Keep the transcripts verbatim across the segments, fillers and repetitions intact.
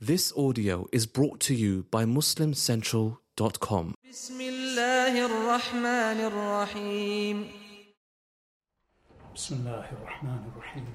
This audio is brought to you by muslim central dot com. بسم الله الرحمن الرحيم بسم الله الرحمن الرحيم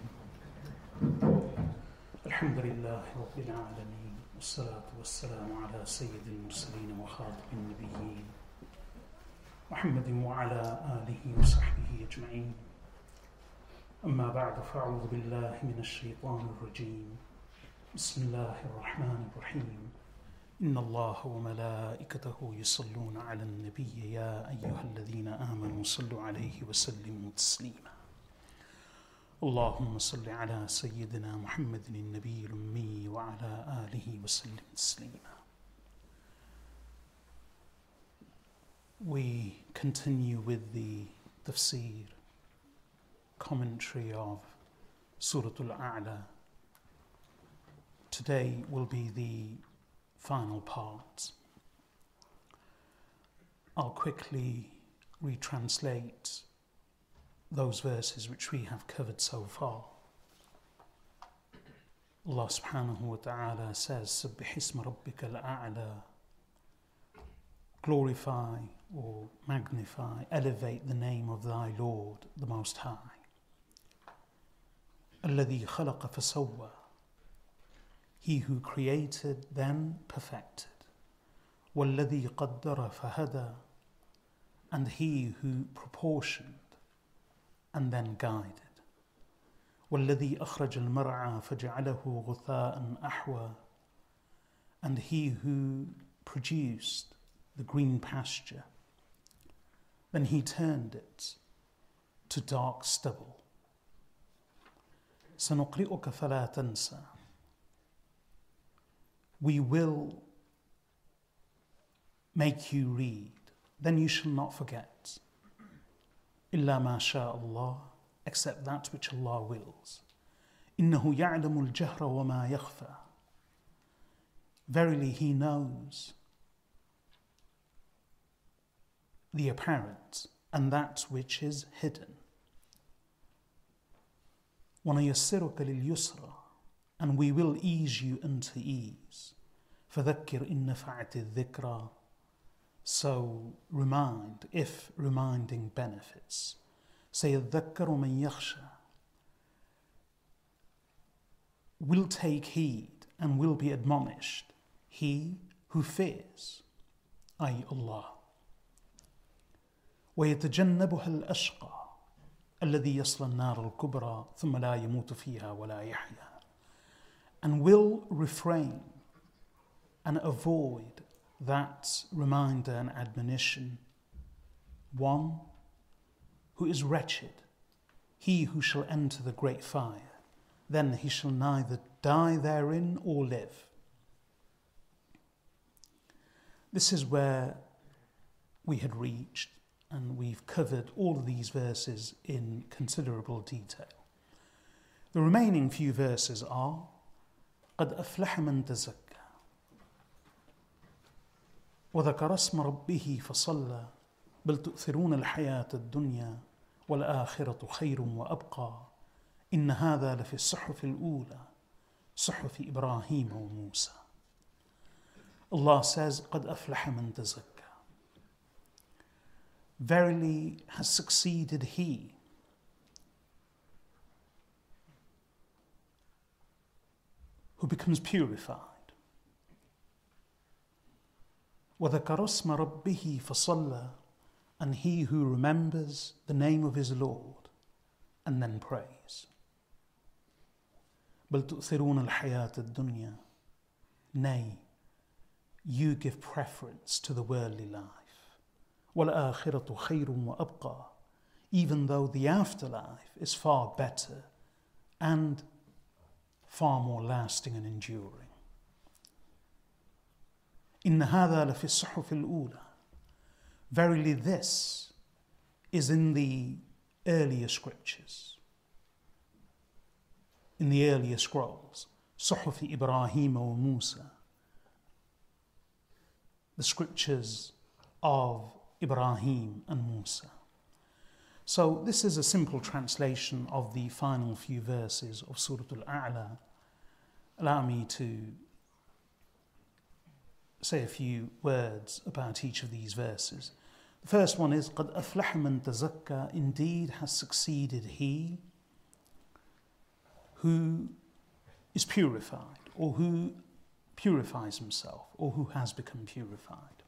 الحمد لله رب العالمين والصلاة والسلام على سيد المرسلين وخاتم النبيين محمد وعلى آله وصحبه أجمعين أما بعد فأعوذ بالله من الشيطان الرجيم بسم الله الرحمن الرحيم إن الله وملائكته يصلون على النبي يا أيها الذين آمنوا صلوا عليه وسلموا تسليما اللهم صل على سيدنا محمد النبي الأمي وعلى آله وسلم تسليما. We continue with the tafsir commentary of Surah Al-A'la. Today will be the final part. I'll quickly retranslate those verses which we have covered so far. Allah subhanahu wa ta'ala says, Sabbih isma rabbika al-a'la. Glorify or magnify, elevate the name of thy Lord, the Most High. Alladhi khalaqa fasawwa. He who created, then perfected. Walladhi qaddara fahada. And he who proportioned, and then guided. وَالَّذِي أَخْرَجَ الْمَرْعَى فَجَعَلَهُ غُثَاءً أَحْوَى. And he who produced the green pasture, then he turned it to dark stubble. سَنُقْرِئُكَ فَلَا تَنْسَى. We will make you read, then you shall not forget. إِلَّا مَا شَاءَ اللَّهُ, except that which Allah wills. إِنَّهُ يَعْلَمُ الْجَهْرَ وَمَا يَخْفَى. Verily He knows the apparent and that which is hidden. وَنَيَسِّرُكَ لِلْيُسْرَى. And we will ease you unto ease. فَذَكِّرْ إِن نَفَعَتِ الذِّكْرَى. So remind, if reminding benefits. سَيَذَّكَّرُ مَنْ يَخْشَى. Will take heed and will be admonished he who fears, ay Allah. وَيَتَجَنَّبُهَا الْأَشْقَى الَّذِي يَصْلَى النَّارَ الْكُبْرَى ثُمَّ لَا يَمُوتُ فِيهَا وَلَا يَحْيَى. And will refrain and avoid that reminder and admonition, one who is wretched, he who shall enter the great fire, then he shall neither die therein or live. This is where we had reached, and we've covered all of these verses in considerable detail. The remaining few verses are قَدْ أَفْلَحَ مَنْ تَزَكَّى وذكر اسم ربه فصلى بل تؤثرون الحياة الدنيا والآخرة خير وأبقى إن هذا لفي الصحف الأولى صحف إبراهيم وموسى. Allah says, قد أفلح من تزكى. Verily has succeeded he who becomes purified. وَذَكَرَ اسْمَ رَبِّهِ فَصَلَّى. And he who remembers the name of his Lord and then prays. بَلْ تُؤْثِرُونَ الْحَيَاةَ الدُّنْيَا. Nay, you give preference to the worldly life. وَالْآخِرَةُ خَيْرٌ وَأَبْقَى. Even though the afterlife is far better and far more lasting and enduring. إِنَّ هَذَا لَفِي الصُّحُفِ الْأُولَى. Verily this is in the earlier scriptures, in the earlier scrolls, صُحُفِ إِبْرَاهِيمَ وَمُوسَى. The scriptures of Ibrahim and Musa. So this is a simple translation of the final few verses of Surah Al-A'la. Allow me to say a few words about each of these verses. The first one is قَدْ أَفْلَحَ مَنْ تَزَكَّى. Indeed has succeeded he who is purified, or who purifies himself, or who has become purified.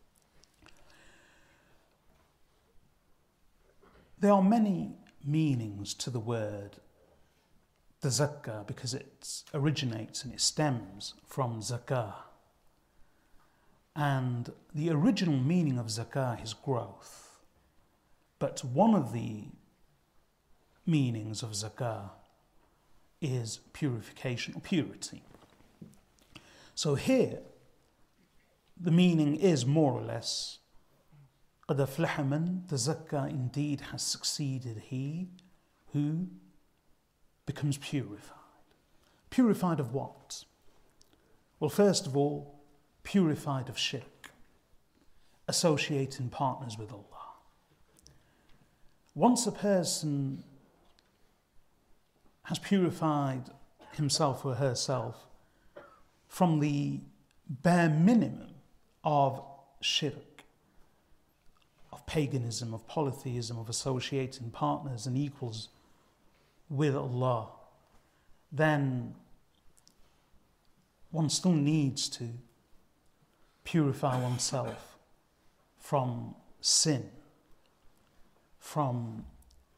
There are many meanings to the word tazakka because it originates and it stems from zakah. And the original meaning of zakah is growth. But one of the meanings of zakah is purification or purity. So here, the meaning is more or less قَدْ أَفْلَحَ مَنْ تَزَكَّى. Indeed has succeeded he who becomes purified. Purified of what? Well, first of all, purified of shirk, associating partners with Allah. Once a person has purified himself or herself from the bare minimum of shirk, of paganism, of polytheism, of associating partners and equals with Allah, then one still needs to purify oneself from sin, from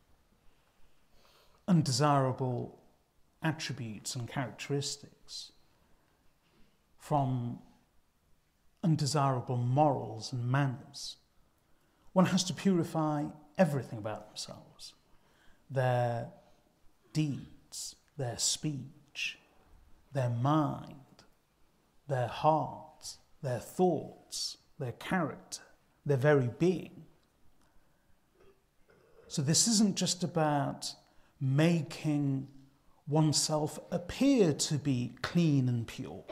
undesirable attributes and characteristics, from undesirable morals and manners. One has to purify everything about themselves, their deeds, their speech, their mind, their heart, their thoughts, their character, their very being. So this isn't just about making oneself appear to be clean and pure,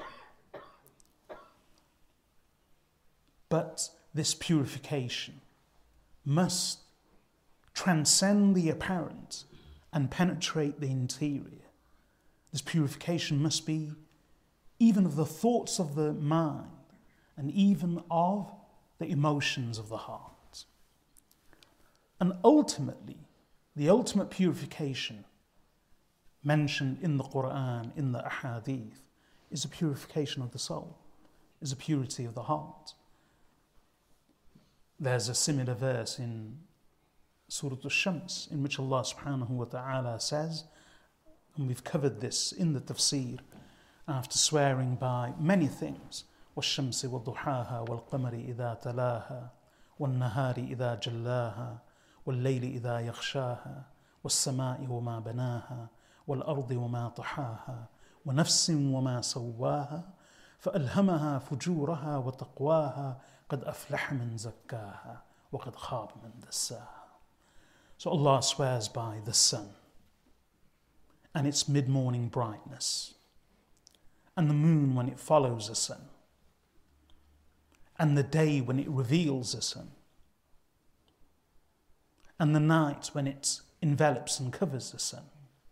but this purification must transcend the apparent and penetrate the interior. This purification must be even of the thoughts of the mind and even of the emotions of the heart. And ultimately, the ultimate purification mentioned in the Quran, in the Ahadith, is a purification of the soul, is a purity of the heart. There's a similar verse in Surah Al-Shams in which Allah subhanahu wa ta'ala says, and we've covered this in the tafsir, after swearing by many things, وَالشَّمْسِ وَضُحَاهَا وَالْقَمَرِ إِذَا تَلَاهَا وَالنَّهَارِ إِذَا جَلَّاهَا وَاللَّيْلِ إِذَا يَغْشَاهَا وَالسَّمَاءِ وَمَا بَنَاهَا وَالْأَرْضِ وَمَا طَحَاهَا وَنَفْسٍ وَمَا سَوَّاهَا فَأَلْهَمَهَا فُجُورَهَا وَتَقْوَاهَا قَدْ أَفْلَحَ مَنْ زَكَّاهَا وَقَدْ خَابَ مَنْ دَسَّاهَا. So Allah swears by the sun and its mid-morning brightness, and the moon when it follows the sun, and the day when it reveals the sun, and the night when it envelops and covers the sun.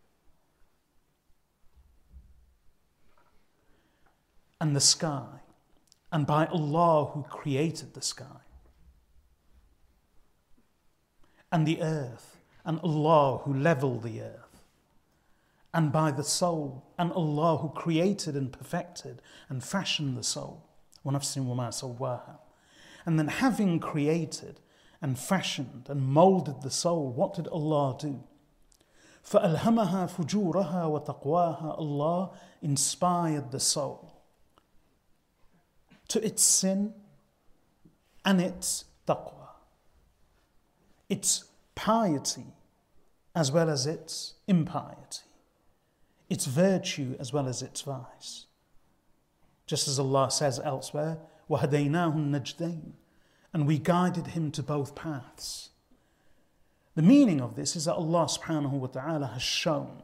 And the sky, and by Allah who created the sky, and the earth, and Allah who leveled the earth, and by the soul, and Allah who created and perfected and fashioned the soul. وَنَفْسٍ وَمَا سَوَّاهَا. And then having created and fashioned and moulded the soul, what did Allah do? فَأَلْهَمَهَا فُجُورَهَا وَتَقْوَاهَا. Allah inspired the soul to its sin and its taqwa, its piety as well as its impiety, its virtue as well as its vice. Just as Allah says elsewhere, وَهَدَيْنَاهُ النَّجْدَيْنِ, and we guided him to both paths. The meaning of this is that Allah subhanahu wa ta'ala has shown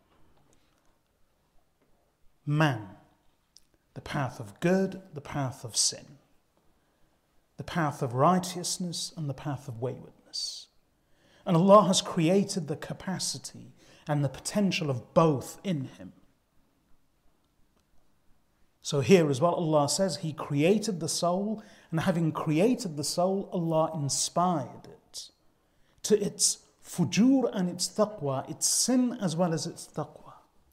man the path of good, the path of sin, the path of righteousness and the path of waywardness. And Allah has created the capacity and the potential of both in him. So here as well, Allah says He created the soul, and having created the soul, Allah inspired it to its fujur and its taqwa, its sin as well as its taqwa.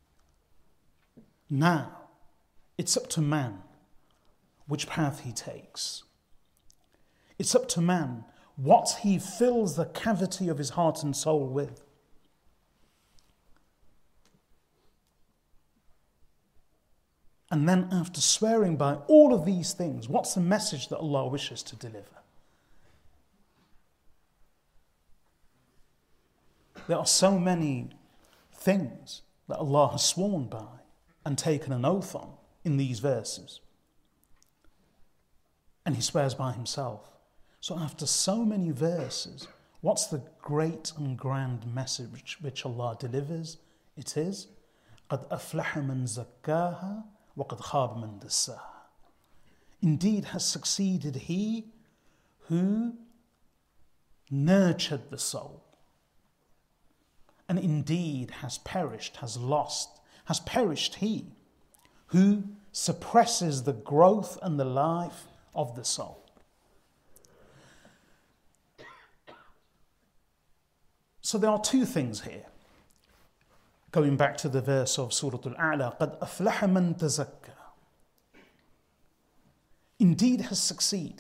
Now, it's up to man which path he takes. It's up to man what he fills the cavity of his heart and soul with. And then after swearing by all of these things, what's the message that Allah wishes to deliver? There are so many things that Allah has sworn by and taken an oath on in these verses. And He swears by Himself. So after so many verses, what's the great and grand message which Allah delivers? It is, قَدْ أَفْلَحَ مَنْ زَكَّاهَا وَقَدْ خَابَ مَنْ دَسَّاهَا. Indeed has succeeded he who nurtured the soul. And indeed has perished, has lost, has perished he who suppresses the growth and the life of the soul. So there are two things here. Going back to the verse of Surah Al-A'la, قَدْ أَفْلَحَ مَنْ تَزَكَّى. Indeed has succeeded.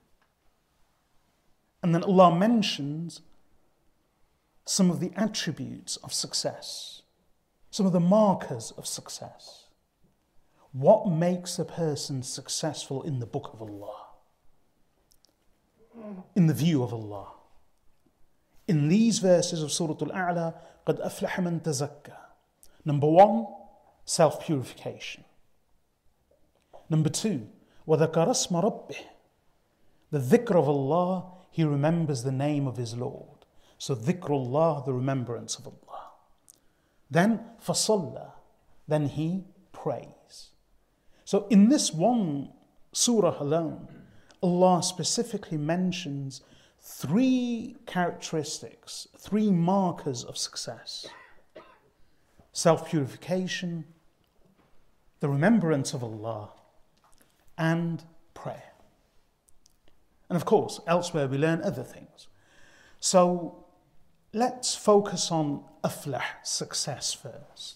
And then Allah mentions some of the attributes of success, some of the markers of success. What makes a person successful in the book of Allah? In the view of Allah. In these verses of Surah Al-A'la, قَدْ أَفْلَحَ مَنْ تَزَكَّى. Number one, self-purification. Number two, وَذَكَرَ اسْمَ رَبِّهِ. The dhikr of Allah, he remembers the name of his Lord. So dhikrullah, the remembrance of Allah. Then فَصَلَّى. Then he prays. So in this one surah alone, Allah specifically mentions three characteristics, three markers of success. Self-purification, the remembrance of Allah, and prayer. And of course, elsewhere we learn other things. So let's focus on aflah, success first.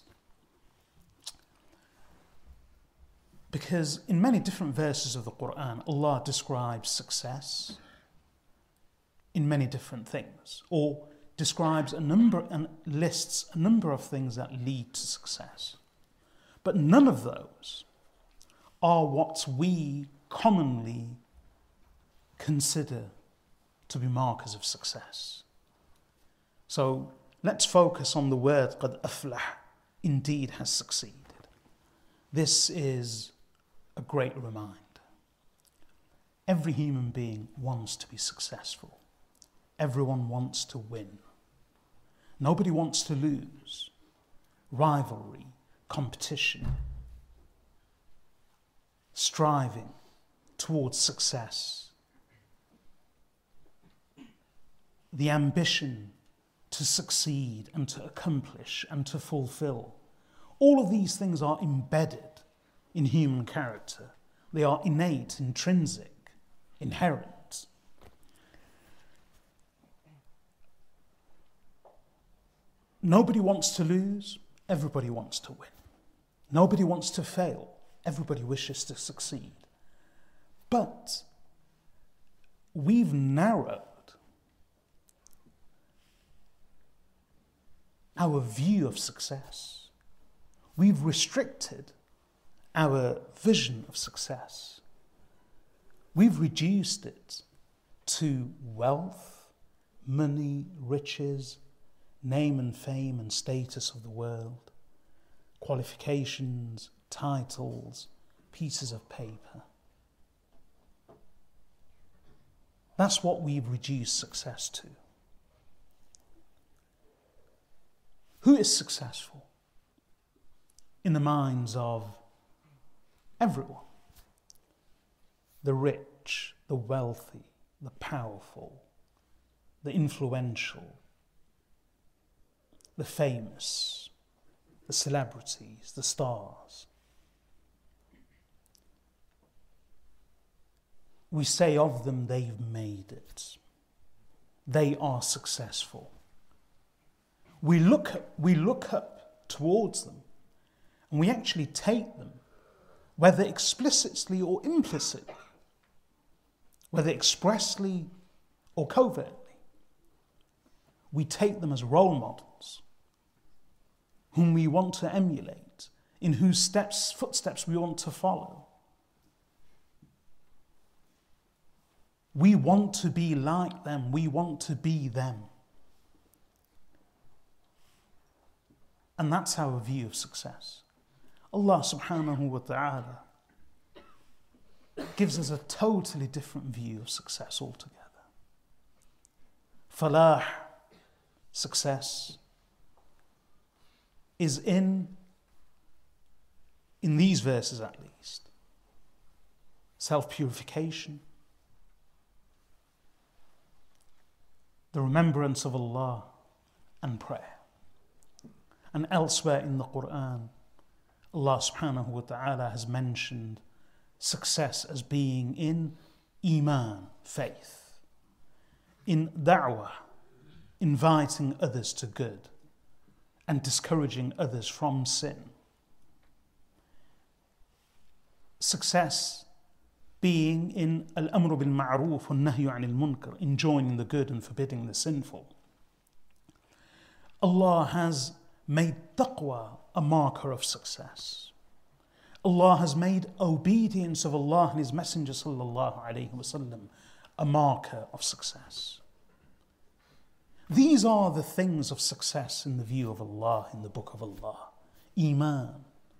Because in many different verses of the Quran, Allah describes success in many different things, or describes a number and lists a number of things that lead to success. But none of those are what we commonly consider to be markers of success. So let's focus on the word قَدْ أَفْلَحَ, indeed has succeeded. This is a great reminder. Every human being wants to be successful. Everyone wants to win. Nobody wants to lose. Rivalry, competition, striving towards success, the ambition to succeed and to accomplish and to fulfill. All of these things are embedded in human character. They are innate, intrinsic, inherent. Nobody wants to lose, everybody wants to win. Nobody wants to fail, everybody wishes to succeed. But we've narrowed our view of success. We've restricted our vision of success. We've reduced it to wealth, money, riches, name and fame and status of the world, qualifications, titles, pieces of paper. That's what we've reduced success to. Who is successful in the minds of everyone? The rich, the wealthy, the powerful, the influential, the famous, the celebrities, the stars. we say of them, they've made it. They are successful. We look up, we look up towards them, and we actually take them, whether explicitly or implicitly, whether expressly or covertly. We take them as role models whom we want to emulate, in whose steps, footsteps we want to follow. We want to be like them. We want to be them. And that's our view of success. Allah subhanahu wa ta'ala gives us a totally different view of success altogether. Falah, success, is in, in these verses at least, self-purification, the remembrance of Allah, and prayer. And elsewhere in the Quran, Allah subhanahu wa ta'ala has mentioned success as being in iman, faith, in da'wah, inviting others to good, and discouraging others from sin. Success being in al-amru bil ma'ruf wa nahyu 'anil munkar, enjoining the good and forbidding the sinful. Allah has made taqwa a marker of success. Allah has made obedience of Allah and His Messenger sallallahu alaihi wasallam a marker of success. These are the things of success in the view of Allah, in the Book of Allah. Iman,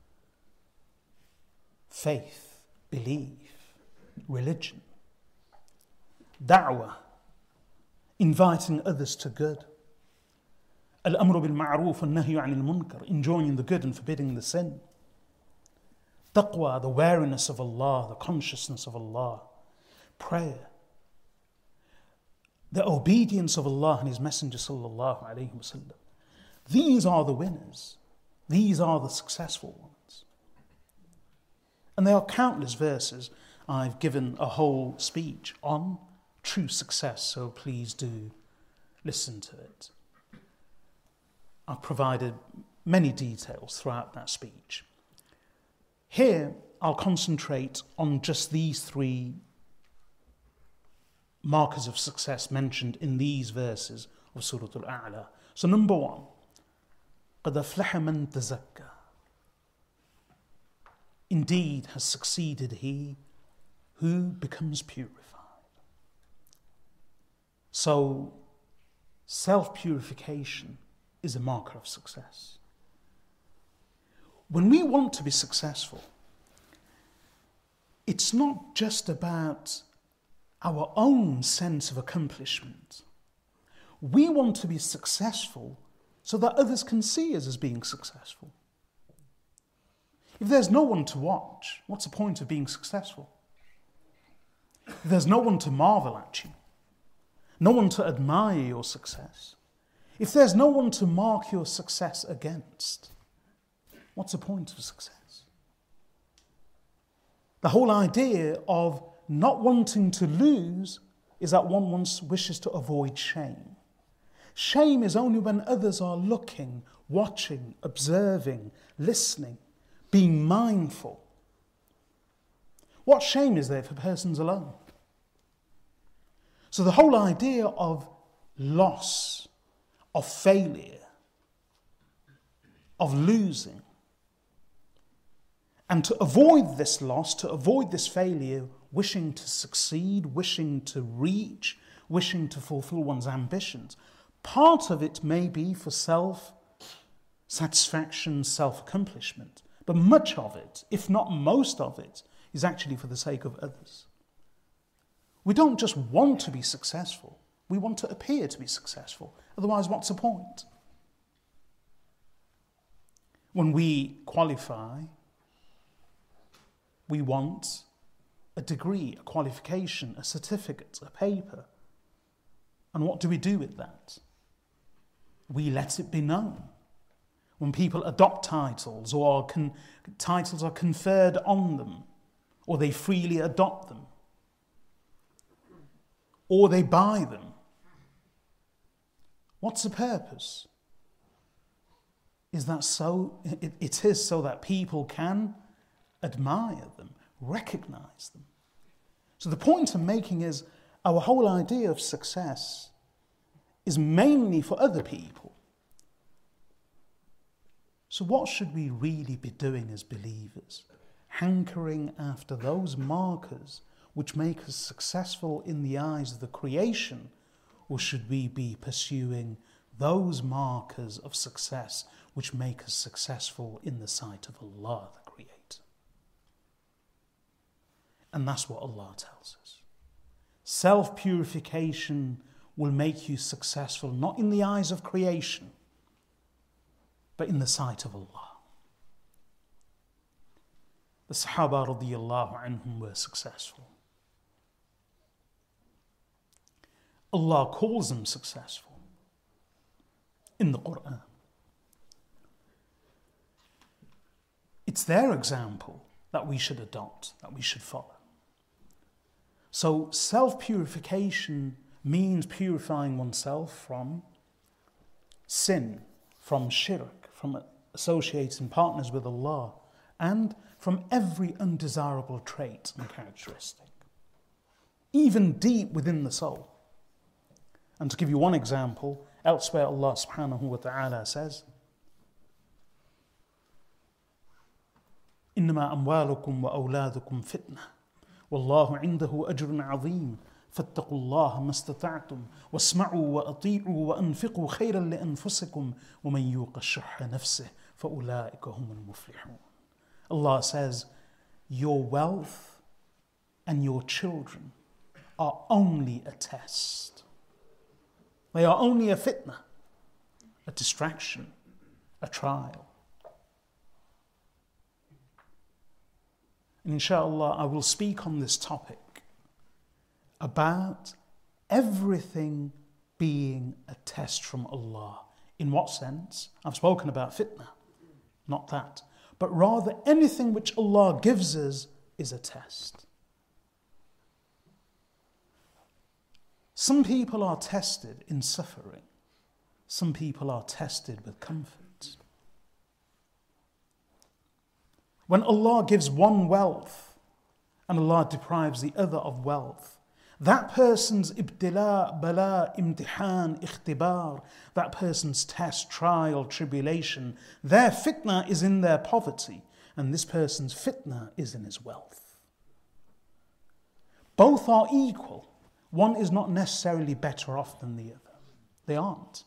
faith, belief, religion, da'wah, inviting others to good, al-amru bil ma'ruf wa nahyu 'anil munkar, enjoining the good and forbidding the sin, taqwa, the wariness of Allah, the consciousness of Allah, prayer, the obedience of Allah and His Messenger sallallahu alaihi wasallam. These are the winners. These are the successful ones. And there are countless verses. I've given a whole speech on true success, so please do listen to it. I've provided many details throughout that speech. Here, I'll concentrate on just these three markers of success mentioned in these verses of Surah Al-A'la. So number one, قَدْ أَفْلَحَ مَنْ تَزَكَّى. Indeed has succeeded he who becomes purified. So, self-purification is a marker of success. When we want to be successful, it's not just about our own sense of accomplishment. We want to be successful so that others can see us as being successful. If there's no one to watch, what's the point of being successful? If there's no one to marvel at you, no one to admire your success, if there's no one to mark your success against, what's the point of success? The whole idea of not wanting to lose is that one wants, wishes to avoid shame. Shame is only when others are looking, watching, observing, listening, being mindful. What shame is there if a person's alone? So the whole idea of loss, of failure, of losing, and to avoid this loss, to avoid this failure, wishing to succeed, wishing to reach, wishing to fulfill one's ambitions, part of it may be for self-satisfaction, self-accomplishment, but much of it, if not most of it, is actually for the sake of others. We don't just want to be successful, we want to appear to be successful. Otherwise, what's the point? When we qualify, we want a degree, a qualification, a certificate, a paper. And what do we do with that? We let it be known. When people adopt titles or con- titles are conferred on them, or they freely adopt them, or they buy them. What's the purpose? Is that so? It, it is so that people can admire them, recognize them. So the point I'm making is our whole idea of success is mainly for other people. So what should we really be doing as believers? Hankering after those markers which make us successful in the eyes of the creation, or should we be pursuing those markers of success which make us successful in the sight of Allah, the Creator? And that's what Allah tells us. Self-purification will make you successful not in the eyes of creation, but in the sight of Allah. The Sahaba radiyallahu anhum were successful. Allah calls them successful in the Quran. It's their example that we should adopt, that we should follow. So self-purification means purifying oneself from sin, from shirk, from associating partners with Allah, and from every undesirable trait and characteristic, even deep within the soul. And to give you one example, elsewhere Allah subhanahu wa ta'ala says, إِنَّمَا أَمْوَالُكُمْ وَأَوْلَادُكُمْ فِتْنَةٌ وَاللَّهُ عِنْدَهُ أَجْرٌ عَظِيمٌ فَاتَّقُوا اللَّهَ مَا اسْتَطَعْتُمْ وَاسْمَعُوا وَأَطِيعُوا وَأَنْفِقُوا خَيْرًا لِأَنفُسِكُمْ وَمَنْ يُوقَ الشُّحَّ نَفْسِهِ فَأُولَٰئِكَ هُمُ الْمُفْلِحُونَ. Allah says, your wealth and your children are only a test. They are only a fitna, a distraction, a trial. And inshaAllah, I will speak on this topic about everything being a test from Allah. In what sense? I've spoken about fitna, not that. But rather anything which Allah gives us is a test. Some people are tested in suffering. Some people are tested with comfort. When Allah gives one wealth and Allah deprives the other of wealth, that person's ibtila, bala, imtihan, ikhtibar, that person's test, trial, tribulation, their fitna is in their poverty, and this person's fitna is in his wealth. Both are equal. One is not necessarily better off than the other. They aren't.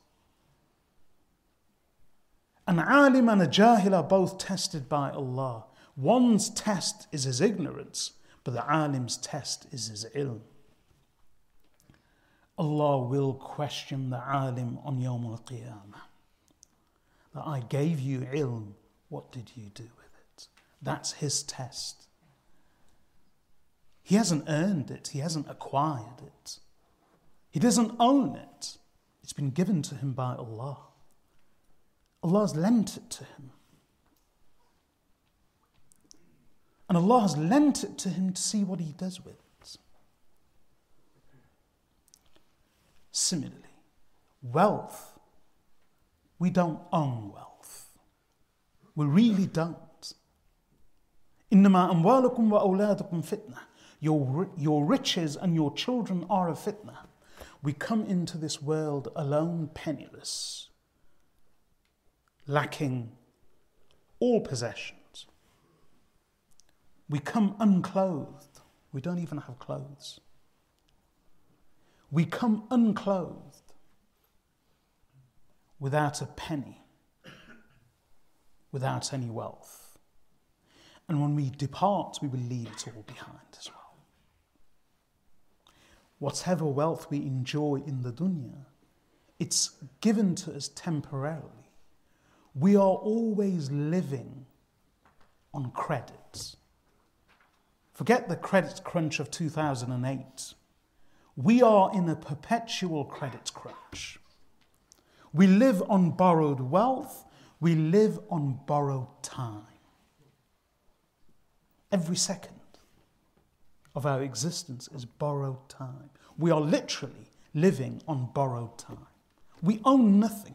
An alim and a jahil are both tested by Allah. One's test is his ignorance, but the alim's test is his ilm. Allah will question the alim on Yawm al-Qiyamah. That I gave you ilm, what did you do with it? That's his test. He hasn't earned it, he hasn't acquired it. He doesn't own it. It's been given to him by Allah. Allah has lent it to him. And Allah has lent it to him to see what he does with it. Similarly, wealth, we don't own wealth. We really don't. إِنَّمَا أَمْوَالُكُمْ وَأَوْلَادُكُمْ فِتْنَةٌ. Your, your riches and your children are a fitna. We come into this world alone, penniless, lacking all possessions. We come unclothed. We don't even have clothes. We come unclothed, without a penny, without any wealth. And when we depart, we will leave it all behind as well. Whatever wealth we enjoy in the dunya, it's given to us temporarily. We are always living on credit. Forget the credit crunch of two thousand eight. We are in a perpetual credit crunch. We live on borrowed wealth. We live on borrowed time. Every second. of our existence is borrowed time. We are literally living on borrowed time. We own nothing.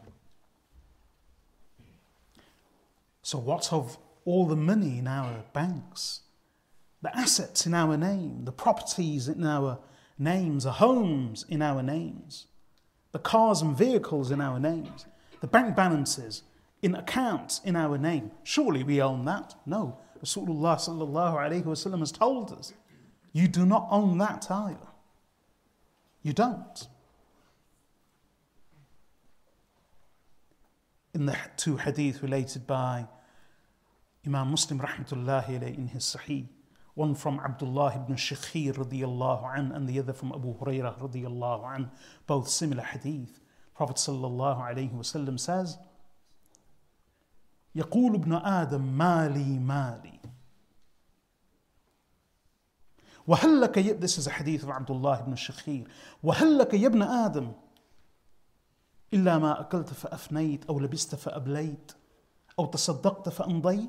So what of all the money in our banks, the assets in our name, the properties in our names, the homes in our names, the cars and vehicles in our names, the bank balances in accounts in our name? Surely we own that? No. Rasulullah sallallahu alayhi wa sallam has told us, you do not own that either. You don't. In the two hadith related by Imam Muslim rahmatullahi alayhi in his Sahih, one from Abdullah ibn Shakhir radiyallahu an, and the other from Abu Hurairah radiyallahu an, both similar hadith. Prophet sallallahu alayhi wa sallam says, يقول ابن آدم مالي مالي وهل لك ي... This is a hadith of Abdullah ibn Shakhir. وهل لك يا ابن آدم إلا ما أكلت فأفنيت أو لبست فأبليت أو تصدقت فأمضيت.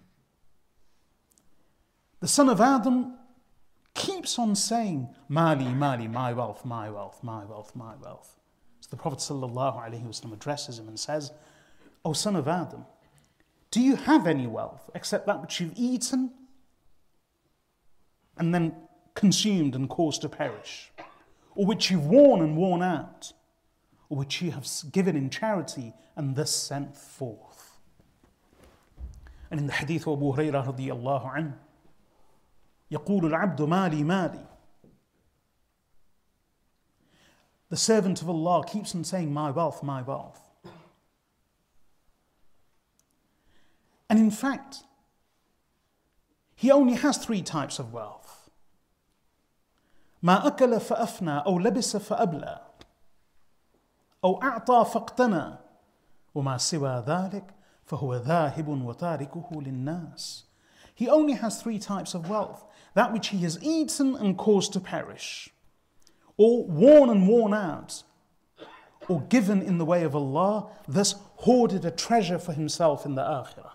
The son of Adam keeps on saying, Mali, Mali, my wealth, my wealth, my wealth, my wealth. So the Prophet sallallahu alaihi wasallam addresses him and says, O son of Adam, do you have any wealth except that which you've eaten and then consumed and caused to perish, or which you've worn and worn out, or which you have given in charity and thus sent forth? And in the hadith of Abu Hurairah radiyallahu anhu, يقول العبد مالي مالي. The servant of Allah keeps on saying, my wealth, my wealth. And in fact, he only has three types of wealth. ما أكل فأفنى أو لبس فأبلى أو أعطى فاقتنى وما سوى ذلك فهو ذاهب وتاركه للناس. He only has three types of wealth: that which he has eaten and caused to perish, or worn and worn out, or given in the way of Allah, thus hoarded a treasure for himself in the akhirah.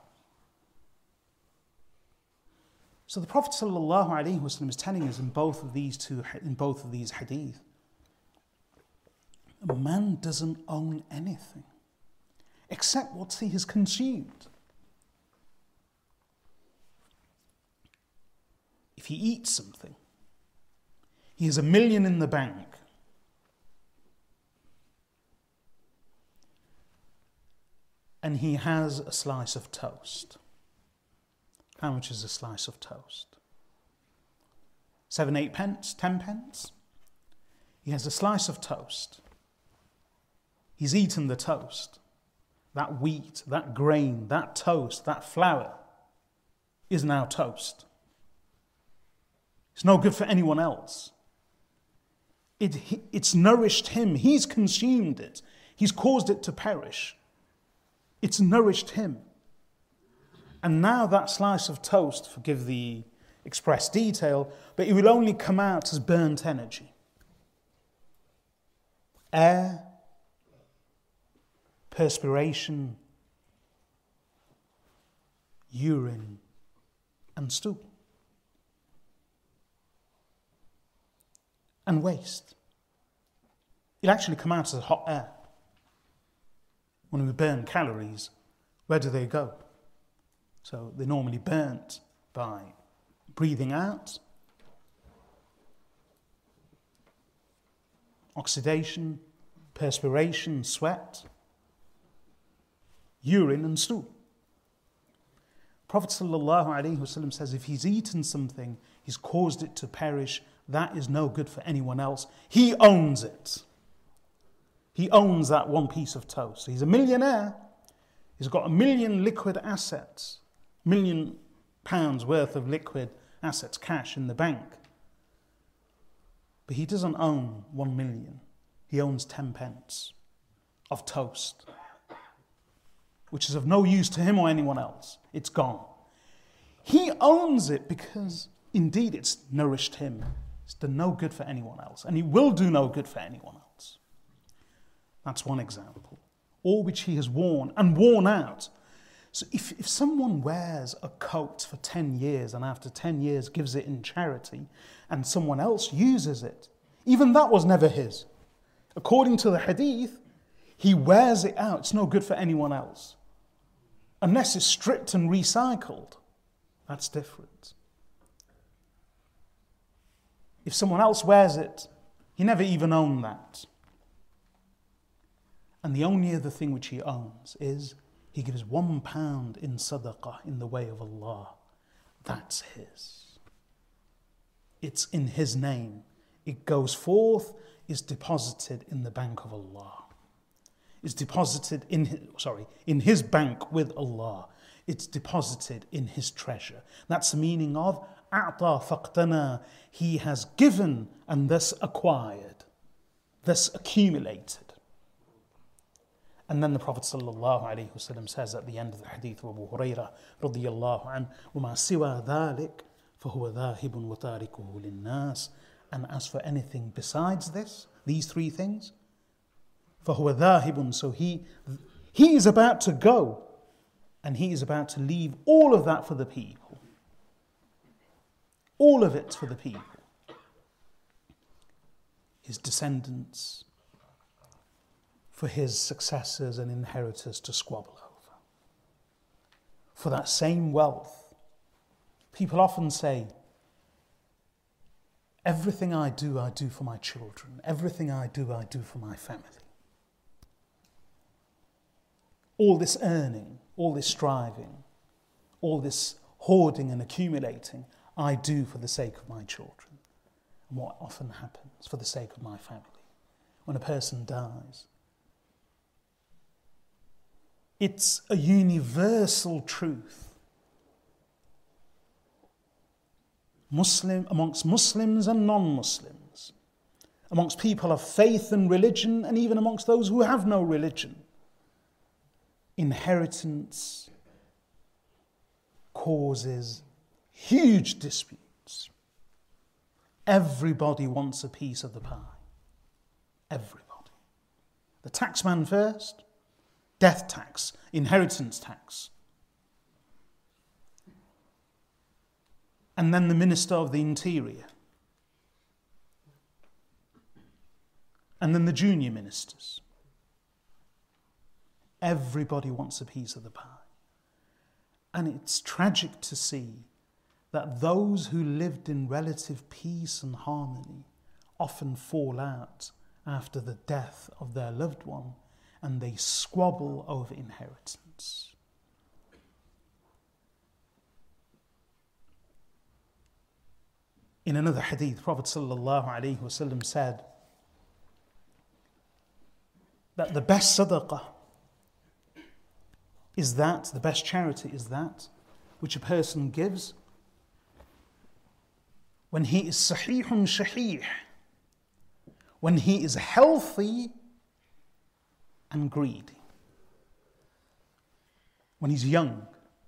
So the Prophet sallallahu alaihi wasallam is telling us in both of these two, in both of these hadith, a man doesn't own anything except what he has consumed. If he eats something, he has a million in the bank, and he has a slice of toast. How much is a slice of toast? Seven, eight pence, ten pence? He has a slice of toast. He's eaten the toast. That wheat, that grain, that toast, that flour is now toast. It's no good for anyone else. It, it's nourished him. He's consumed it. He's caused it to perish. It's nourished him. And now that slice of toast, forgive the express detail, but it will only come out as burnt energy. Air, perspiration, urine, and stool. And waste. It'll actually come out as hot air. When we burn calories, where do they go? So they're normally burnt by breathing out, oxidation, perspiration, sweat, urine and stool. Prophet sallallahu alaihi wasallam says if he's eaten something, he's caused it to perish, that is no good for anyone else. He owns it. He owns that one piece of toast. He's a millionaire. He's got a million liquid assets, million pounds worth of liquid assets, cash in the bank. But he doesn't own one million. He owns ten pence of toast, which is of no use to him or anyone else. It's gone. He owns it because indeed it's nourished him. It's done no good for anyone else, and he will do no good for anyone else. That's one example. All which he has worn and worn out. So if, if someone wears a coat for ten years and after ten years gives it in charity and someone else uses it, even that was never his. According to the hadith, he wears it out. It's no good for anyone else. Unless it's stripped and recycled. That's different. If someone else wears it, he never even owned that. And the only other thing which he owns is he gives one pound in sadaqah in the way of Allah. That's his. It's in his name. It goes forth, is deposited in the bank of Allah. Is deposited in his, sorry, in his bank with Allah. It's deposited in his treasure. That's the meaning of أعطى فاقتنى. He has given and thus acquired, thus accumulated. And then the Prophet sallallahu alaihi wasallam says at the end of the hadith of Abu Hurairah radiyallahu anhu, وَمَا سِوَى ذَلِكَ فَهُوَ ذَاهِبٌ وَتَارِكُهُ لِلنَّاسِ. And as for anything besides this, these three things, فَهُوَ ذَاهِبٌ. So he, he is about to go, and he is about to leave all of that for the people. All of it for the people. His descendants, for his successors and inheritors to squabble over. For that same wealth, people often say, everything I do, I do for my children. Everything I do, I do for my family. All this earning, all this striving, all this hoarding and accumulating, I do for the sake of my children. And what often happens for the sake of my family? When a person dies, it's a universal truth. Muslim, amongst Muslims and non-Muslims, amongst people of faith and religion, and even amongst those who have no religion, inheritance causes huge disputes. Everybody wants a piece of the pie. Everybody. The taxman first, death tax, inheritance tax. And then the Minister of the Interior. And then the junior ministers. Everybody wants a piece of the pie. And it's tragic to see that those who lived in relative peace and harmony often fall out after the death of their loved one, and they squabble over inheritance. In another hadith, Prophet sallallahu alaihi wasallam said that the best sadaqah is that, the best charity is that which a person gives when he is sahihun shahih, when he is healthy and greedy, when he's young.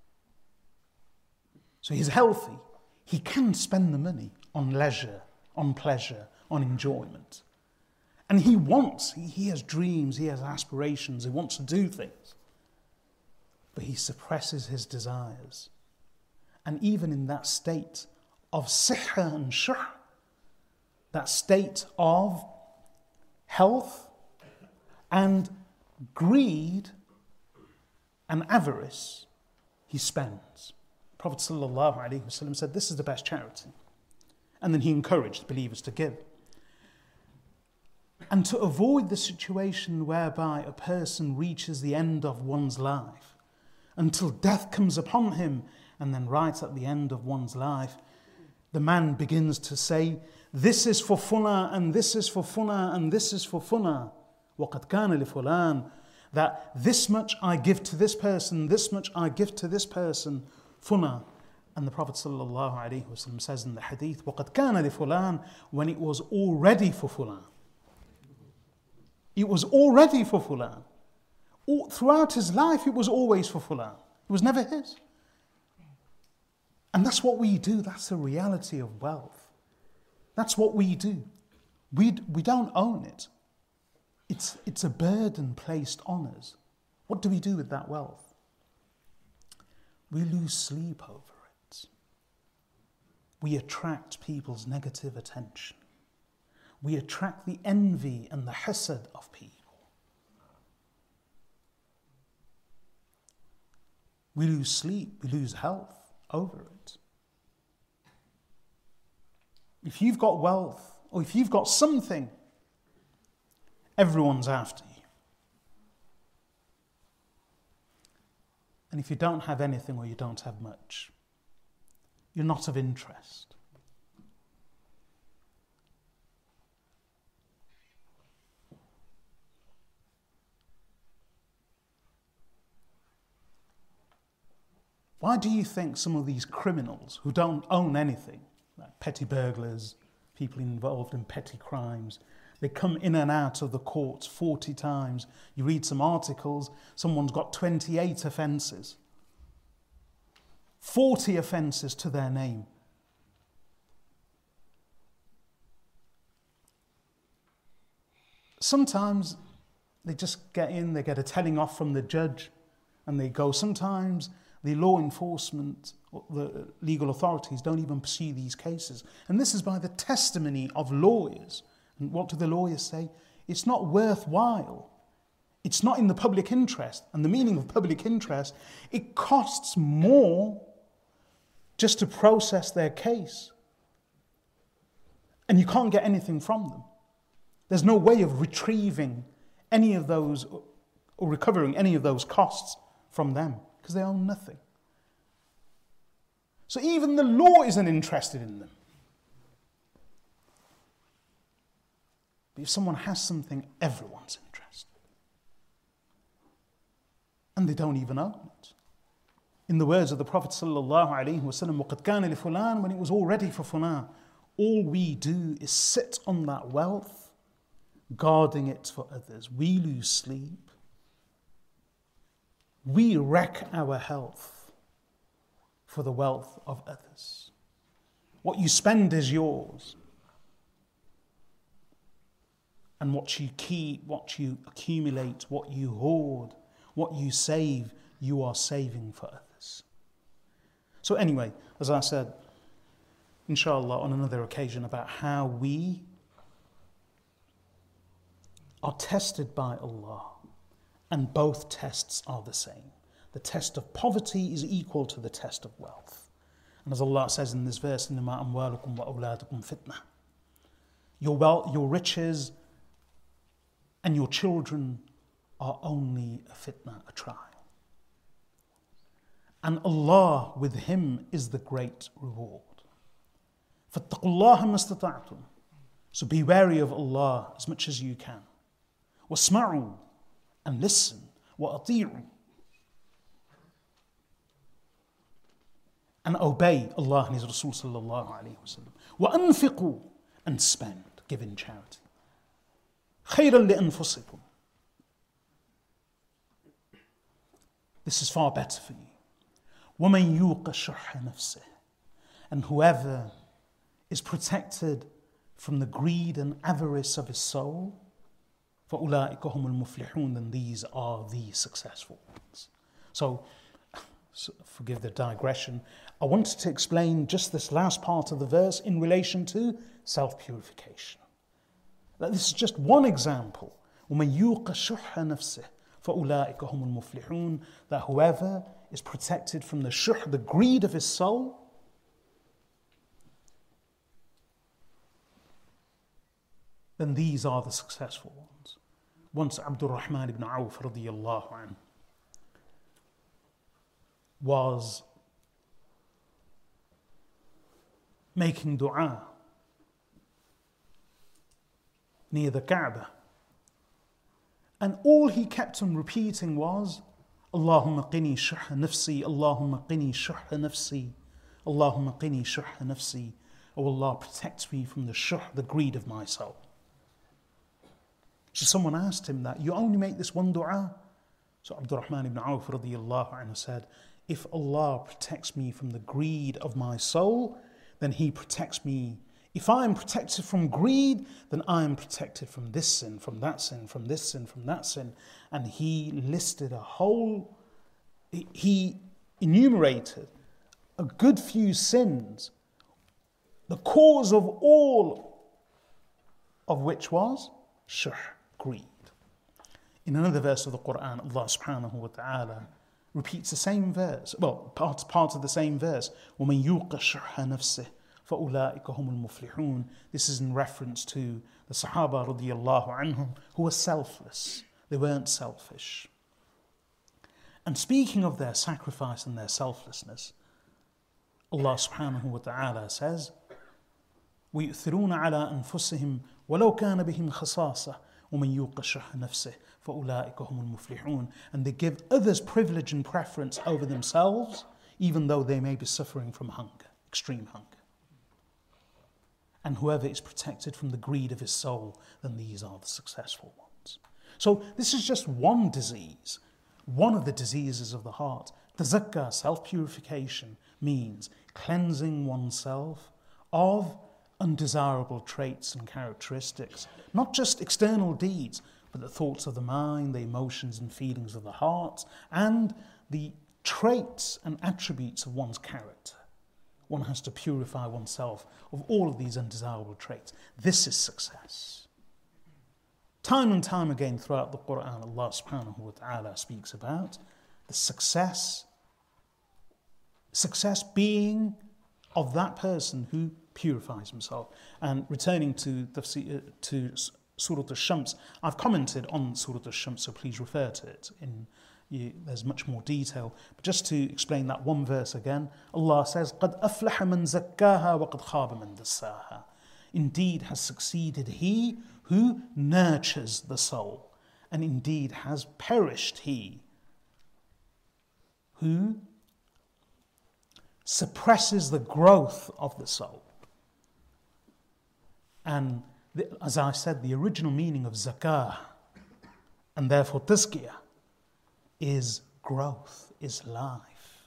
So he's healthy, he can spend the money on leisure, on pleasure, on enjoyment. And he wants, he, he has dreams, he has aspirations, he wants to do things. But he suppresses his desires. And even in that state of sihha and shuh, that state of health and greed and avarice, he spends. Prophet sallallahu alaihi wasallam said, this is the best charity. And then he encouraged believers to give. And to avoid the situation whereby a person reaches the end of one's life until death comes upon him, and then right at the end of one's life, the man begins to say, this is for fulan, and this is for fulan, and this is for fulan. وَقَدْ كَانَ لِفُلَانٍ. That this much I give to this person, this much I give to this person, fulan. And the Prophet sallallahu alaihi wasallam says in the hadith, وَقَدْ كَانَ لِفُلَانٍ, when it was already for fulan. It was already for fulan. All, throughout his life, it was always for fulan. It was never his. And that's what we do. That's the reality of wealth. That's what we do. We, we don't own it. It's, it's a burden placed on us. What do we do with that wealth? We lose sleep over it. We attract people's negative attention. We attract the envy and the hasad of people. We lose sleep, we lose health over it. If you've got wealth, or if you've got something, everyone's after you. And if you don't have anything or you don't have much, you're not of interest. Why do you think some of these criminals who don't own anything, like petty burglars, people involved in petty crimes, they come in and out of the courts forty times. You read some articles, someone's got twenty-eight offences. forty offences to their name. Sometimes they just get in, they get a telling off from the judge, and they go. Sometimes the law enforcement, the legal authorities don't even pursue these cases. And this is by the testimony of lawyers. And what do the lawyers say? It's not worthwhile. It's not in the public interest. And the meaning of public interest, it costs more just to process their case. And you can't get anything from them. There's no way of retrieving any of those or recovering any of those costs from them because they own nothing. So even the law isn't interested in them. But if someone has something, everyone's interested. And they don't even own it. In the words of the Prophet sallallahu alaihi wasallam, وَقَدْ كَانَ لِفُلَانٍ, when it was all ready for fulan, all we do is sit on that wealth, guarding it for others. We lose sleep. We wreck our health for the wealth of others. What you spend is yours. And what you keep, what you accumulate, what you hoard, what you save, you are saving for others. So anyway, as I said, inshallah, on another occasion, about how we are tested by Allah. And both tests are the same. The test of poverty is equal to the test of wealth. And as Allah says in this verse, إِنَّمَا أَمْوَالُكُمْ وَأَوْلَادُكُمْ فِتْنَةٌ. Your wealth, your riches and your children are only a fitna, a trial. And Allah, with Him, is the great reward. فَاتَّقُوا اللَّهَ مَا اسْتَطَعْتُمْ. So be wary of Allah as much as you can. وَاسْمَعُوا, and listen. وَأَطِيعُوا, and obey Allah and His Rasul sallallahu alayhi wa sallam. وَأَنْفِقُوا, and spend, give in charity. خَيْرًا لِأَنفُسِكُمْ. This is far better for you. وَمَنْ يُوقَ شُحَّ نَفْسِهِ. And whoever is protected from the greed and avarice of his soul, فَأُولَٰئِكَ هُمُ الْمُفْلِحُونَ, then these are the successful ones. So, so, forgive the digression, I wanted to explain just this last part of the verse in relation to self-purification. That this is just one example. وَمَنْ يُوقَ شُحَّ نَفْسِهِ فَأُولَٰئِكَ هُمُ الْمُفْلِحُونَ. That whoever is protected from the shuh, the greed of his soul, then these are the successful ones. Once Abdul Rahman ibn Auf radiyallahu anhu was making dua near the Kaaba, and all he kept on repeating was Allahumma qini shuhha nafsi, Allahumma qini shuhha nafsi, Allahumma qini shuhha nafsi. Oh Allah, protect me from the shuh, the greed of my soul. So someone asked him that, you only make this one dua? So Abdul Rahman ibn Auf radiyallahu anhu said, if Allah protects me from the greed of my soul, then He protects me. If I am protected from greed, then I am protected from this sin, from that sin, from this sin, from that sin. And he listed a whole, he enumerated a good few sins, the cause of all of which was shuh, greed. In another verse of the Quran, Allah subhanahu wa ta'ala repeats the same verse, well, part, part of the same verse, وَمَنْ يُوقَ شُحَّ نَفْسِهِ فَأُولَٰئِكَ هُمُ الْمُفْلِحُونَ. This is in reference to the Sahaba radiyallahu anhum who were selfless. They weren't selfish. And speaking of their sacrifice and their selflessness, Allah subhanahu wa ta'ala says, وَيُؤْثِرُونَ عَلَىٰ أَنفُسِهِمْ وَلَوْ كَانَ بِهِمْ خَصَاصَةٌ وَمَنْ يُوقَ شُحَّ نَفْسِهِ فَأُولَٰئِكَ هُمُ الْمُفْلِحُونَ. And they give others privilege and preference over themselves, even though they may be suffering from hunger, extreme hunger. And whoever is protected from the greed of his soul, then these are the successful ones. So this is just one disease, one of the diseases of the heart. Tazakkah, self-purification, means cleansing oneself of undesirable traits and characteristics, not just external deeds, but the thoughts of the mind, the emotions and feelings of the heart, and the traits and attributes of one's character. One has to purify oneself of all of these undesirable traits. This is success. Time and time again throughout the Quran, Allah subhanahu wa ta'ala speaks about the success, success being of that person who purifies himself. And returning to, the, to Surah Ash-Shams, I've commented on Surah Ash-Shams, so please refer to it. In, you, there's much more detail. But just to explain that one verse again, Allah says, قَدْ أَفْلَحَ مَنْ زَكَّاهَا وَقَدْ خَابَ مَنْ دَسَّاهَا. Indeed has succeeded he who nurtures the soul, and indeed has perished he who suppresses the growth of the soul. And the, as I said, the original meaning of zakah, and therefore tazkiyah, is growth, is life.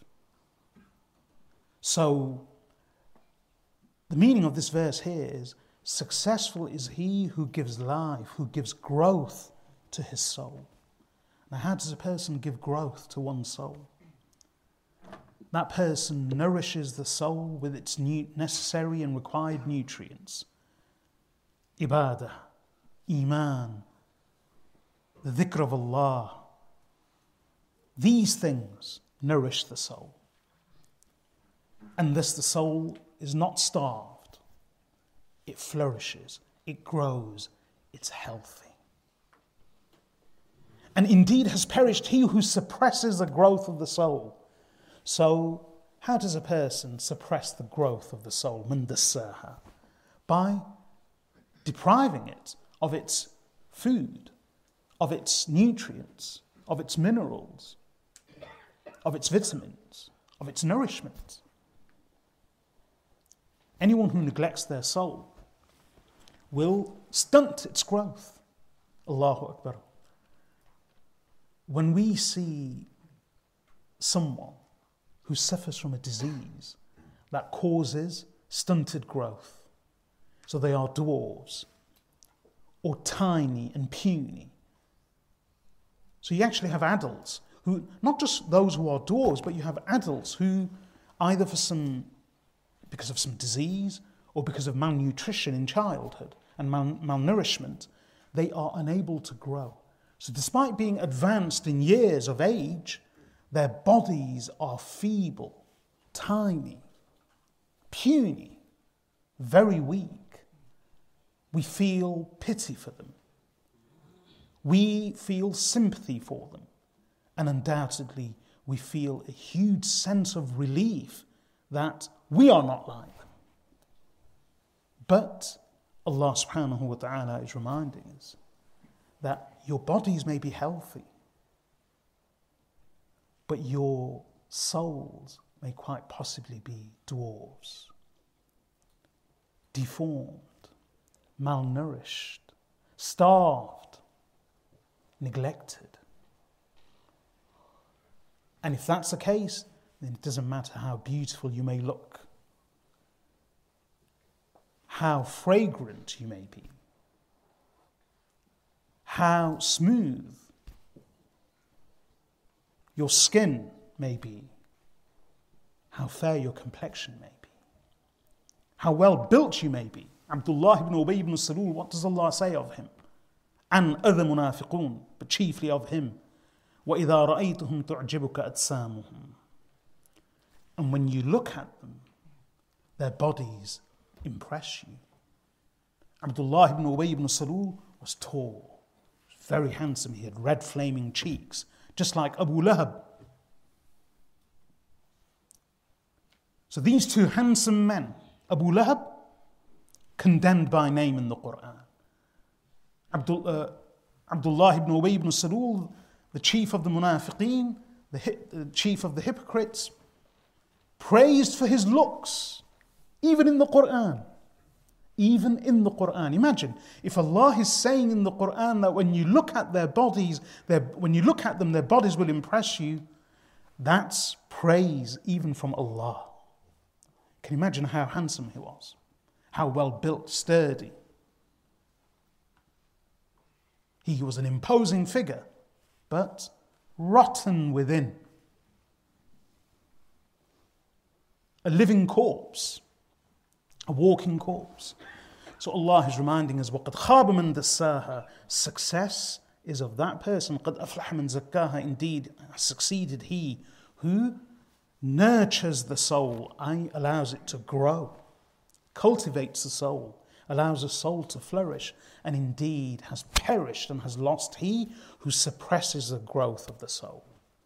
So the meaning of this verse here is, successful is he who gives life, who gives growth to his soul. Now, how does a person give growth to one's soul? That person nourishes the soul with its necessary and required nutrients. Ibadah, Iman, the dhikr of Allah. These things nourish the soul. And thus the soul is not starved. It flourishes, it grows, it's healthy. And indeed has perished he who suppresses the growth of the soul. So, how does a person suppress the growth of the soul? Man dassaha. By depriving it of its food, of its nutrients, of its minerals, of its vitamins, of its nourishment. Anyone who neglects their soul will stunt its growth. Allahu Akbar. When we see someone who suffers from a disease that causes stunted growth, so they are dwarves, or tiny and puny. So you actually have adults who, not just those who are dwarves, but you have adults who either for some, because of some disease or because of malnutrition in childhood and mal- malnourishment, they are unable to grow. So despite being advanced in years of age, their bodies are feeble, tiny, puny, very weak. We feel pity for them. We feel sympathy for them. And undoubtedly, we feel a huge sense of relief that we are not like them. But Allah subhanahu wa ta'ala is reminding us that your bodies may be healthy, but your souls may quite possibly be dwarves, deformed, malnourished, starved, neglected. And if that's the case, then it doesn't matter how beautiful you may look, how fragrant you may be, how smooth your skin may be, how fair your complexion may be, how well built you may be. Abdullah ibn Ubay ibn Salul, what does Allah say of him? And other munafiqun, but chiefly of him. وَإِذَا رَأَيْتُهُمْ تُعْجِبُكَ أَجْسَامُهُمْ. And when you look at them, their bodies impress you. Abdullah ibn Ubay ibn Salul was tall, very handsome. He had red flaming cheeks, just like Abu Lahab. So these two handsome men, Abu Lahab, condemned by name in the Quran. Abdul, uh, Abdullah ibn Ubay ibn Salul, the chief of the munafiqeen, the, hi- the chief of the hypocrites, praised for his looks, even in the Quran. Even in the Quran. Imagine if Allah is saying in the Quran that when you look at their bodies, their, when you look at them, their bodies will impress you. That's praise even from Allah. Can you imagine how handsome he was? How well built, sturdy. He was an imposing figure, but rotten within. A living corpse. A walking corpse. So Allah is reminding us, وَقَدْ خَابَ مَنْ دَسَّاهَا. Success is of that person. قَدْ أَفْلَحَ مَنْ زَكَّاهَا. Indeed, succeeded he who nurtures the soul, and allows it to grow, cultivates the soul, allows the soul to flourish, and indeed has perished and has lost he who suppresses the growth of the soul.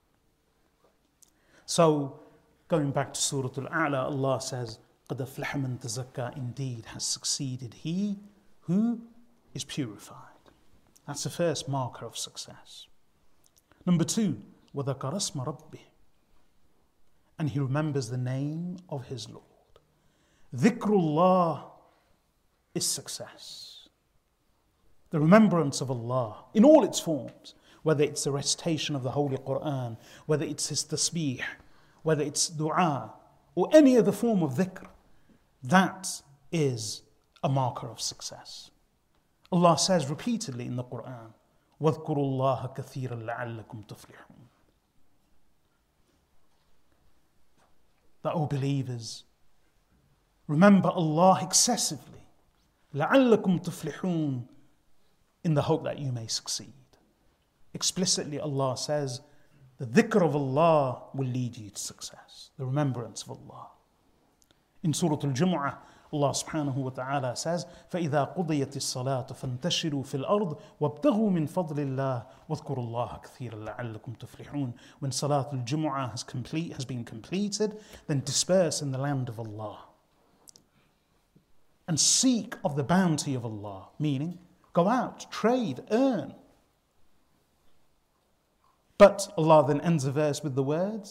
So, going back to Surah Al-A'la, Allah says, قَدْ أَفْلَحَ مَنْ تَزَكَّى. Indeed has succeeded he who is purified. That's the first marker of success. Number two, وَذَكَرَ اسْمَ رَبِّهِ. And he remembers the name of his Lord. Dhikrullah is success. The remembrance of Allah in all its forms, whether it's the recitation of the Holy Quran, whether it's his tasbih, whether it's dua, or any other form of dhikr, that is a marker of success. Allah says repeatedly in the Quran, وَاذْكُرُوا اللَّهَ كَثِيرًا لَعَلَّكُمْ تُفْلِحُونَ. That, O believers, remember Allah excessively, لَعَلَّكُمْ تُفْلِحُونَ, in the hope that you may succeed. Explicitly Allah says, the dhikr of Allah will lead you to success, the remembrance of Allah. In Surah Al-Jumu'ah, Allah subhanahu wa ta'ala says, فَإِذَا قُضِيَتِ الصَّلَاةُ فَانْتَشِرُوا فِي الْأَرْضِ وَابْتَغُوا مِنْ فَضْلِ اللَّهِ وَاذْكُرُوا اللَّهَ كَثِيرًا لَعَلَّكُمْ تُفْلِحُونَ. When Salat al-Jumu'ah has, complete, has been completed, then disperse in the land of Allah and seek of the bounty of Allah, meaning go out, trade, earn. But Allah then ends the verse with the words,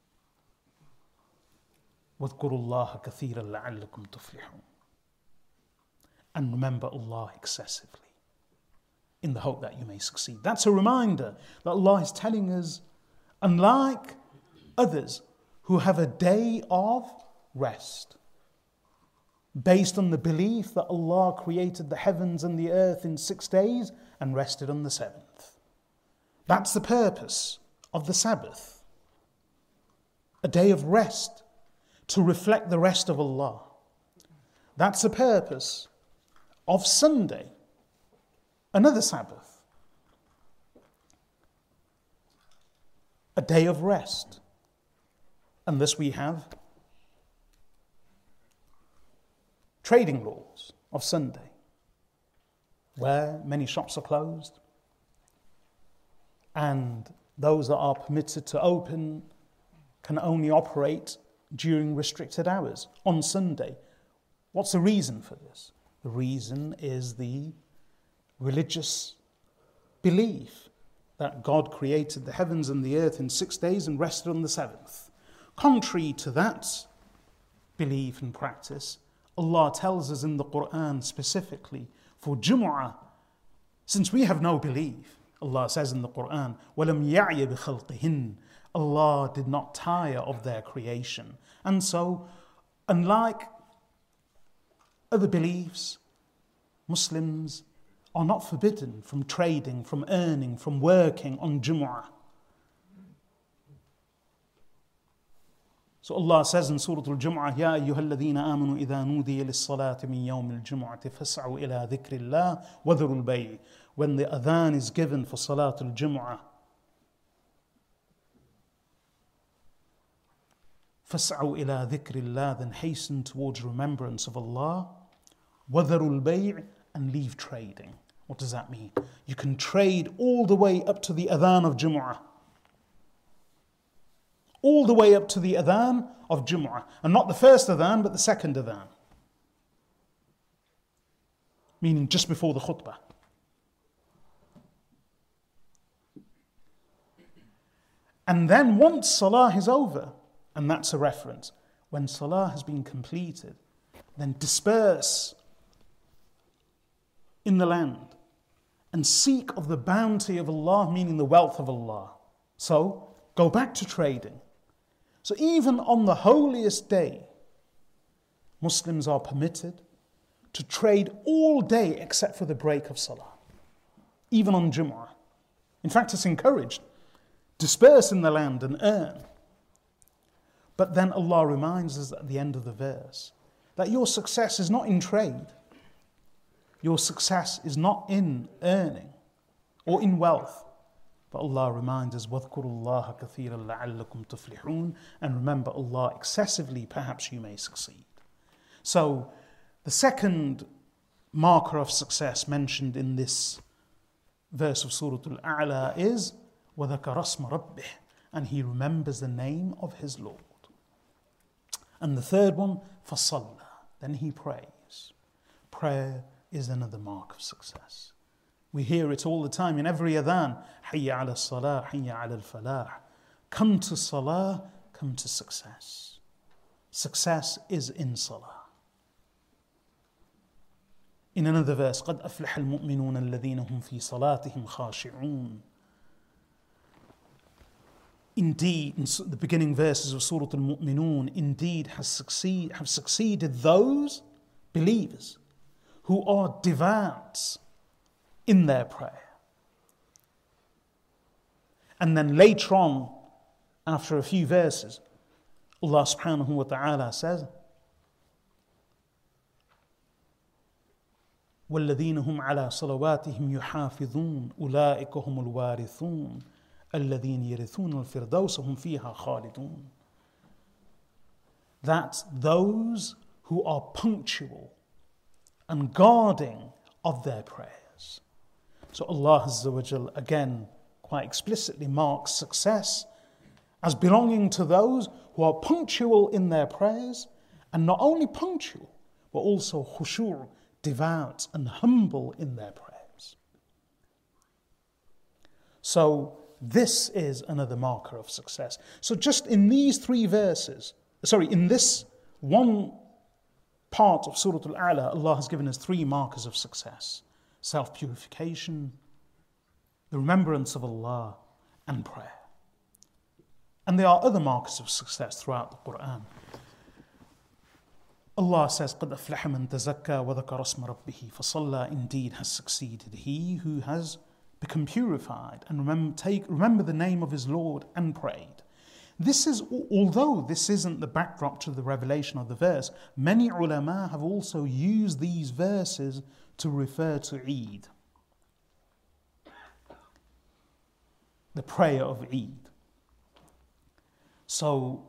وَاذْكُرُوا اللَّهَ كَثِيرًا لَعَلَّكُمْ تُفْلِحُونَ. And remember Allah excessively, in the hope that you may succeed. That's a reminder that Allah is telling us, unlike others who have a day of rest, based on the belief that Allah created the heavens and the earth in six days and rested on the seventh. That's the purpose of the Sabbath. A day of rest to reflect the rest of Allah. That's the purpose of Sunday, another Sabbath. A day of rest. And thus we have trading laws of Sunday, where many shops are closed, and those that are permitted to open can only operate during restricted hours on Sunday. What's the reason for this? The reason is the religious belief that God created the heavens and the earth in six days and rested on the seventh. Contrary to that belief and practice, Allah tells us in the Quran specifically for Jumu'ah, since we have no belief, Allah says in the Quran, وَلَمْ يَعْيَ بِخَلْقِهِنَّ. Allah did not tire of their creation. And so, unlike other beliefs, Muslims are not forbidden from trading, from earning, from working on Jumu'ah. So Allah says in Surah Al-Jum'ah, يَا أَيُّهَا الَّذِينَ آمَنُوا إِذَا نُودِيَ لِلصَّلَاةِ مِنْ يَوْمِ الْجُمُعَةِ فَاسْعَوْا إِلَىٰ ذِكْرِ اللَّهِ وَذَرُوا الْبَيْعِ. When the adhan is given for Salatul Jum'ah, فَاسْعَوْا إِلَىٰ ذِكْرِ اللَّهِ, then hasten towards remembrance of Allah. وَذَرُوا الْبَيْعِ, and leave trading. What does that mean? You can trade all the way up to the adhan of Jumu'ah. All the way up to the adhan of Jumu'ah. And not the first adhan, but the second adhan. Meaning just before the khutbah. And then once salah is over, and that's a reference, when salah has been completed, then disperse in the land and seek of the bounty of Allah, meaning the wealth of Allah. So, go back to trading. So even on the holiest day, Muslims are permitted to trade all day except for the break of Salah. Even on Jumu'ah. In fact, it's encouraged. Disperse in the land and earn. But then Allah reminds us at the end of the verse that your success is not in trade. Your success is not in earning or in wealth. But Allah reminds us, وَاذْكُرُوا اللَّهَ كَثِيرًا لَعَلَّكُمْ تُفْلِحُونَ, and remember Allah excessively, perhaps you may succeed. So, the second marker of success mentioned in this verse of Surah Al-A'la is وَذَكَرَ اسْمَ رَبِّهِ, and he remembers the name of his Lord. And the third one, فَصَلَّى, then he prays. Prayer is another mark of success. We hear it all the time in every adhan. Hayya ala salah, hayya ala al-falah. Come to salah, come to success. Success is in salah. In another verse, قَدْ أَفْلَحَ الْمُؤْمِنُونَ الَّذِينَ هُمْ فِي صَلَاتِهِمْ خَاشِعُونَ. Indeed, in the beginning verses of Surah Al-Mu'minun, indeed has succeed, have succeeded those believers who are devout in their prayer. And then later on, after a few verses, Allah subhanahu wa ta'ala says, وَالَّذِينَ هُمْ عَلَى صَلَوَاتِهِمْ يُحَافِظُونَ أُولَٰئِكَ هُمُ الْوَارِثُونَ الَّذِينَ يَرِثُونَ الْفِرْدَوْسَ هُمْ فِيهَا خَالِدُونَ. That those who are punctual and guarding of their prayers. So Allah Azza wa Jal again quite explicitly marks success as belonging to those who are punctual in their prayers, and not only punctual, but also khushu', devout and humble in their prayers. So this is another marker of success. So just in these three verses, sorry, in this one part of Surah Al-A'la, Allah has given us three markers of success: self-purification, the remembrance of Allah, and prayer. And there are other markers of success throughout the Quran. Allah says, قَدْ أَفْلَحَ مَنْ تَزَكَّى وَذَكَرَ اسْمَ رَبِّهِ فَصَلَّى. Indeed has succeeded he who has become purified and remember, take, remember the name of his Lord and prayed. This is, although this isn't the backdrop to the revelation of the verse, many ulama have also used these verses to refer to Eid, the prayer of Eid. So,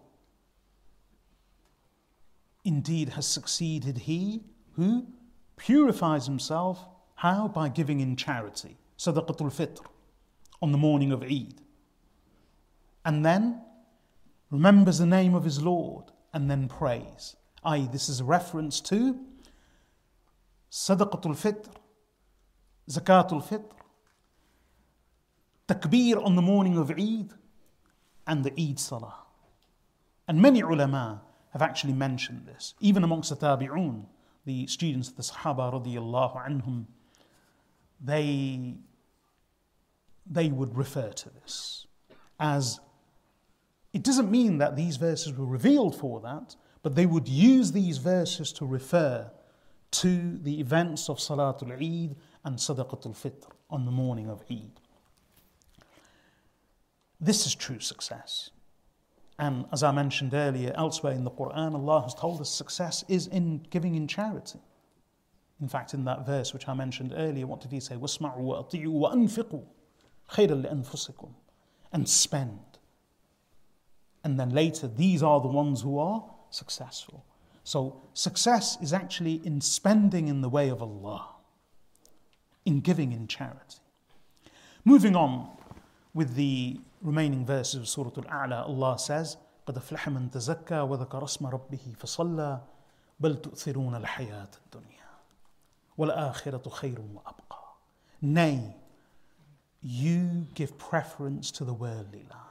indeed has succeeded he who purifies himself. How? By giving in charity, Sadaqatul Fitr, on the morning of Eid. And then remembers the name of his Lord, and then prays. that is, this is a reference to Sadaqatul Fitr, Zakatul Fitr, Takbir on the morning of Eid, and the Eid Salah. And many ulama have actually mentioned this. Even amongst the Tabi'un, the students of the Sahaba radiyallahu anhum, they, they would refer to this as, it doesn't mean that these verses were revealed for that, but they would use these verses to refer to the events of Salatul Eid and Sadaqatul Fitr on the morning of Eid. This is true success. And as I mentioned earlier, elsewhere in the Quran, Allah has told us success is in giving in charity. In fact, in that verse which I mentioned earlier, what did he say? وَاسْمَعُوا وَأَطِيعُوا وَأَنْفِقُوا خَيْرًا لِأَنفُسِكُمْ. And spend. And then later, these are the ones who are successful. So success is actually in spending in the way of Allah, in giving in charity. Moving on with the remaining verses of Surah Al-A'la, Allah says, قَدْ أَفْلَحَ مَنْ تَزَكَّى وَذَكَرَ اسْمَ رَبِّهِ فَصَلَّى بَلْ تُؤْثِرُونَ الْحَيَاةَ الدُّنْيَا وَالْآخِرَةُ خَيْرٌ وَأَبْقَى. Nay, you give preference to the worldly life.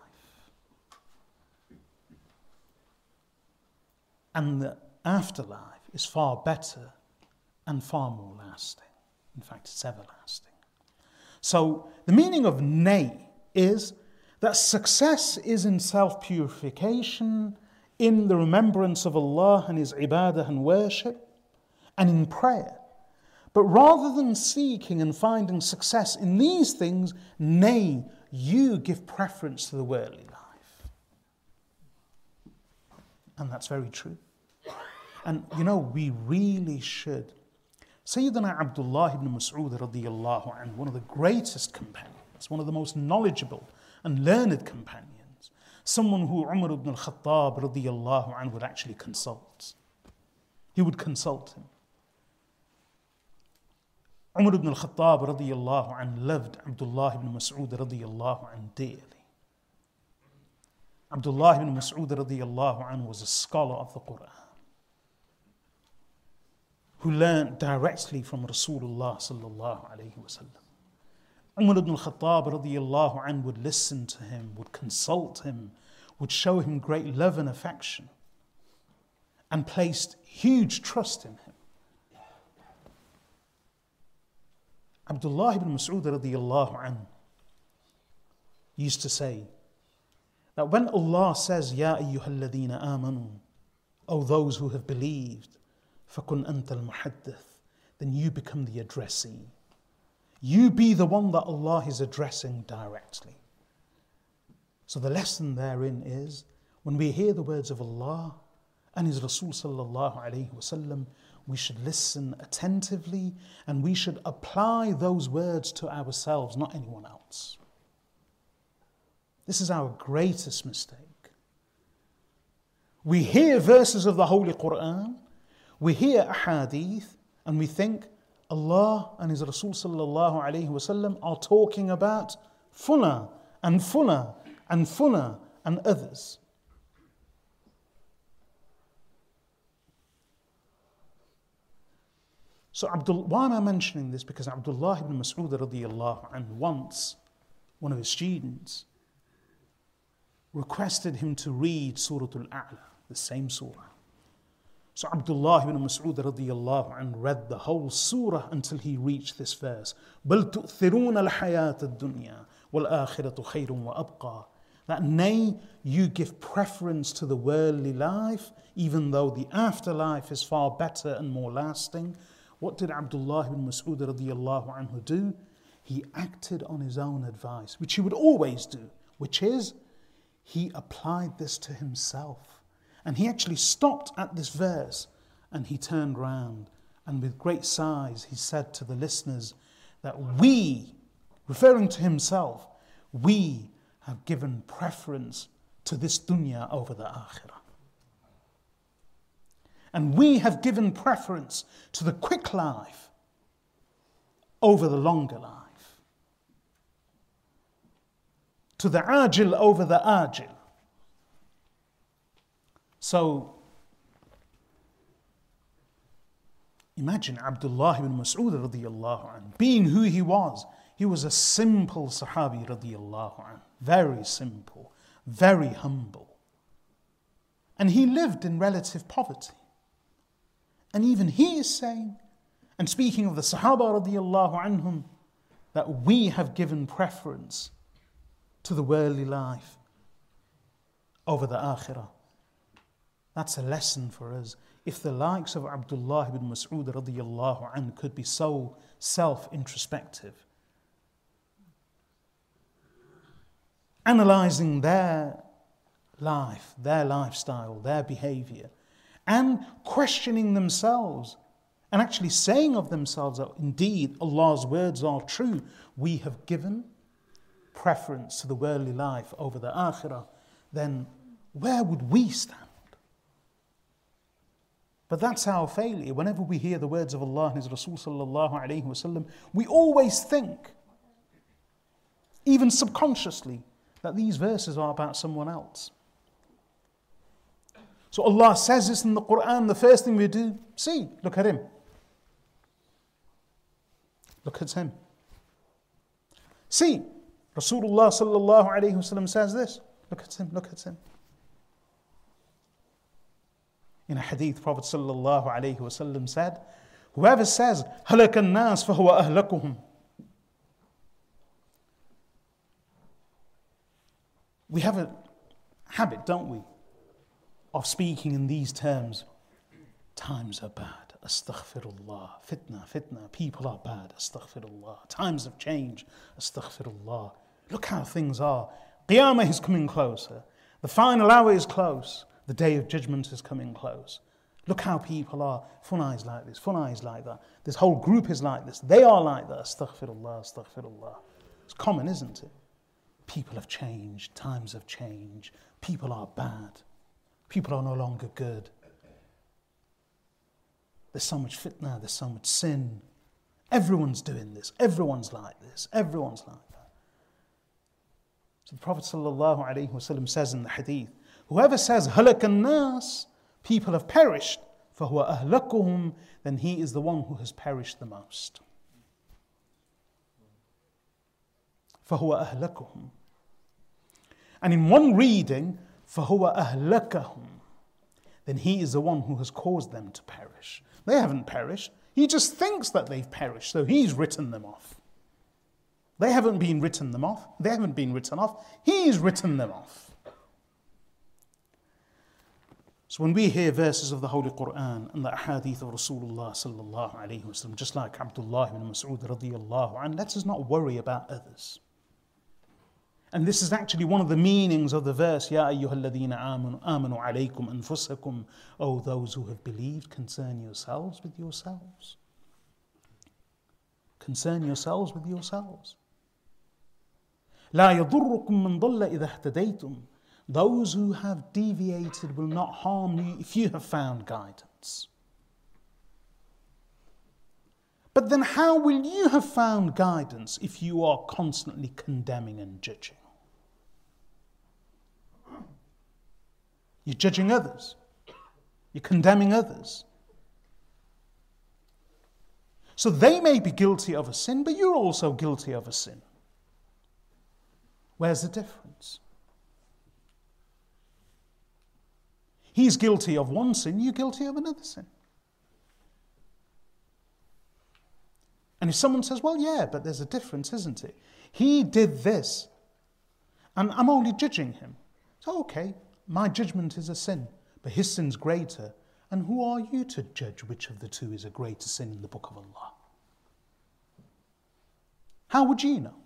And the afterlife is far better and far more lasting. In fact, it's everlasting. So the meaning of nay is that success is in self-purification, in the remembrance of Allah and His ibadah and worship, and in prayer. But rather than seeking and finding success in these things, nay, you give preference to the worldly life. And that's very true. And you know, we really should. Sayyidina Abdullah ibn Mas'ud radiyallahu anhu, one of the greatest companions, one of the most knowledgeable and learned companions, someone who Umar ibn al-Khattab radiyallahu anhu would actually consult. He would consult him. Umar ibn al-Khattab radiyallahu anhu loved Abdullah ibn Mas'ud radiyallahu anhu dearly. Abdullah ibn Mas'ud radiyallahu anhu was a scholar of the Quran, who learned directly from Rasulullah sallallahu alayhi wa sallam. Umar ibn al-Khattab radiyallahu anhu would listen to him, would consult him, would show him great love and affection, and placed huge trust in him. Abdullah ibn Mas'ud radiyallahu anhu used to say that when Allah says, Ya ayyuhal ladina amanu, O those who have believed, فَكُنْ أَنْتَ الْمُحَدِّث, then you become the addressee. You be the one that Allah is addressing directly. So the lesson therein is, when we hear the words of Allah and His Rasul sallallahu alayhi wa sallam, we should listen attentively and we should apply those words to ourselves, not anyone else. This is our greatest mistake. We hear verses of the Holy Quran, we hear ahadith, and we think Allah and His Rasul sallallahu alayhi wa sallam are talking about Fulan and Fulan and Fulan and others. So Abdul, why am I mentioning this? Because Abdullah ibn Mas'ud radiyallahu anhu once, one of his students, requested him to read Surah Al-A'la, the same surah. So Abdullah ibn Mas'ud radiyallahu anhu read the whole surah until he reached this verse. بَلْ تُؤْثِرُونَ الْحَيَاةَ الدُّنْيَا وَالْآخِرَةُ خَيْرٌ وَأَبْقَى. That nay, you give preference to the worldly life, even though the afterlife is far better and more lasting. What did Abdullah ibn Mas'ud radiyallahu anhu do? He acted on his own advice, which he would always do, which is, he applied this to himself. And he actually stopped at this verse and he turned round and with great sighs he said to the listeners that we, referring to himself, we have given preference to this dunya over the akhirah. And we have given preference to the quick life over the longer life. To the ajil over the ajil. So, imagine Abdullah ibn Mas'ud radiyallahu anhu, being who he was. He was a simple Sahabi radiyallahu anhu, very simple, very humble. And he lived in relative poverty. And even he is saying, and speaking of the Sahaba radiyallahu anhum, that we have given preference to the worldly life over the akhirah. That's a lesson for us. If the likes of Abdullah ibn Mas'ud radiyallahu anhu could be so self-introspective, analysing their life, their lifestyle, their behavior, and questioning themselves and actually saying of themselves that indeed Allah's words are true, we have given preference to the worldly life over the akhirah, then where would we stand? But that's our failure. Whenever we hear the words of Allah and His Rasul sallallahu alayhi wasallam, we always think, even subconsciously, that these verses are about someone else. So Allah says this in the Quran, the first thing we do, see, look at him. Look at him. See, Rasulullah sallallahu alayhi wasallam says this. Look at him, look at him. In a hadith, Prophet sallallahu alayhi wasallam said, whoever says, هَلَكَ النَّاسِ فَهُوَ أَهْلَكُهُم. We have a habit, don't we, of speaking in these terms. Times are bad. Astaghfirullah. Fitna, fitna. People are bad. Astaghfirullah. Times have changed. Astaghfirullah. Look how things are. Qiyamah is coming closer. The final hour is close. The day of judgment is coming close. Look how people are. Funai is like this. Funai is like that. This whole group is like this. They are like that. Astaghfirullah. Astaghfirullah. It's common, isn't it? People have changed. Times have changed. People are bad. People are no longer good. There's so much fitna, there's so much sin. Everyone's doing this. Everyone's like this. Everyone's like that. So the Prophet sallallahu alaihi wasallam says in the hadith, whoever says, هَلَكَ النَّاسِ, people have perished, فَهُوَ أَهْلَكُهُمْ, then he is the one who has perished the most. فَهُوَ أَهْلَكُهُمْ. And in one reading, فَهُوَ أَهْلَكَهُمْ, then he is the one who has caused them to perish. They haven't perished. He just thinks that they've perished, so he's written them off. They haven't been written them off. They haven't been written off. He's written them off. So when we hear verses of the Holy Quran and the ahadith of Rasulullah sallallahu alayhi wasallam, just like Abdullah ibn Mas'ud radiyallahu anhu, let us not worry about others. And this is actually one of the meanings of the verse, Ya ayyuhalladhina amanu, amanu alaykum anfusakum, O those who have believed, concern yourselves with yourselves. Concern yourselves with yourselves. La yadurrukum man dalla idha ihtadaytum. Those who have deviated will not harm you if you have found guidance. But then how will you have found guidance if you are constantly condemning and judging? You're judging others. You're condemning others. So they may be guilty of a sin, but you're also guilty of a sin. Where's the difference? He's guilty of one sin, you're guilty of another sin. And if someone says, well, yeah, but there's a difference, isn't it? He did this, and I'm only judging him. So, okay, my judgment is a sin, but his sin's greater. And who are you to judge which of the two is a greater sin in the Book of Allah? How would you know?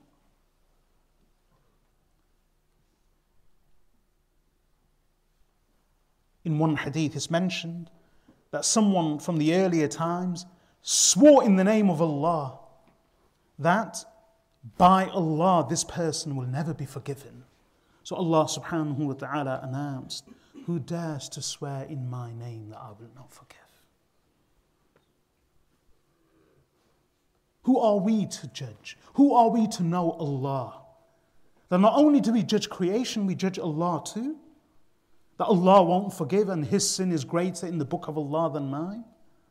In one hadith it's mentioned that someone from the earlier times swore in the name of Allah that by Allah this person will never be forgiven. So Allah subhanahu wa ta'ala announced, who dares to swear in my name that I will not forgive? Who are we to judge? Who are we to know Allah? That not only do we judge creation, we judge Allah too? That Allah won't forgive and his sin is greater in the book of Allah than mine?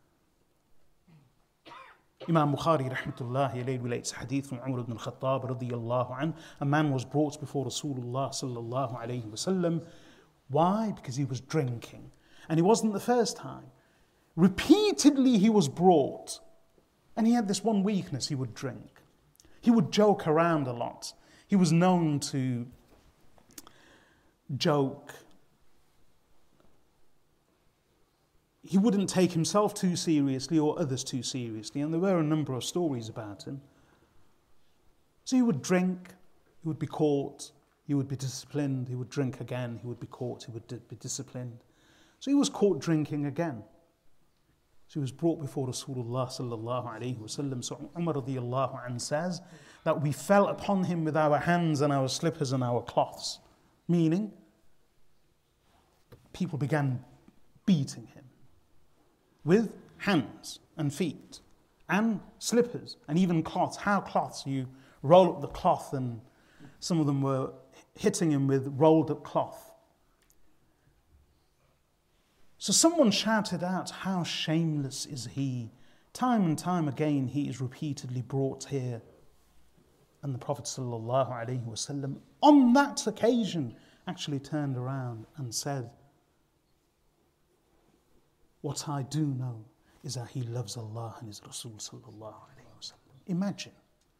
Imam Bukhari rahmatullahi alayhi relates a hadith from Umar ibn al-Khattab radiyallahu anhu. A man was brought before Rasulullah sallallahu alayhi wasallam. Why? Because he was drinking. And it wasn't the first time. Repeatedly he was brought. And he had this one weakness, he would drink. He would joke around a lot. He was known to joke. He wouldn't take himself too seriously or others too seriously, and there were a number of stories about him. So he would drink, he would be caught, he he would be disciplined, he would drink again, he would be caught, he would di- be disciplined. So he was caught drinking again. So he was brought before Rasulullah sallallahu alayhi wa sallam. So Umar radiyallahu anhu says that we fell upon him with our hands and our slippers and our cloths. Meaning, people began beating him with hands and feet and slippers and even cloths. How cloths? You roll up the cloth, and some of them were hitting him with rolled up cloth. So someone shouted out, "How shameless is he?" Time and time again he is repeatedly brought here. And the Prophet sallallahu alaihi wasallam on that occasion actually turned around and said, "What I do know is that he loves Allah and his Rasul sallallahu alaihi wasallam." Imagine.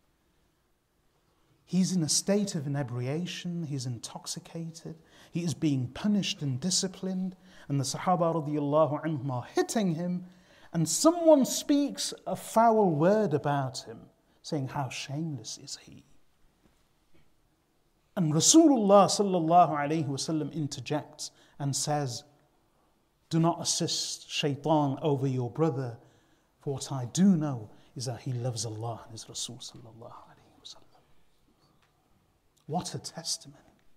He's in a state of inebriation, he's intoxicated, he is being punished and disciplined, and the Sahaba radiyallahu anhum are hitting him, and someone speaks a foul word about him, saying, "How shameless is he?" And Rasulullah sallallahu alayhi wasallam interjects and says, "Do not assist shaitan over your brother, for what I do know is that he loves Allah and his Rasul sallallahu alayhi wasallam." What a testimony.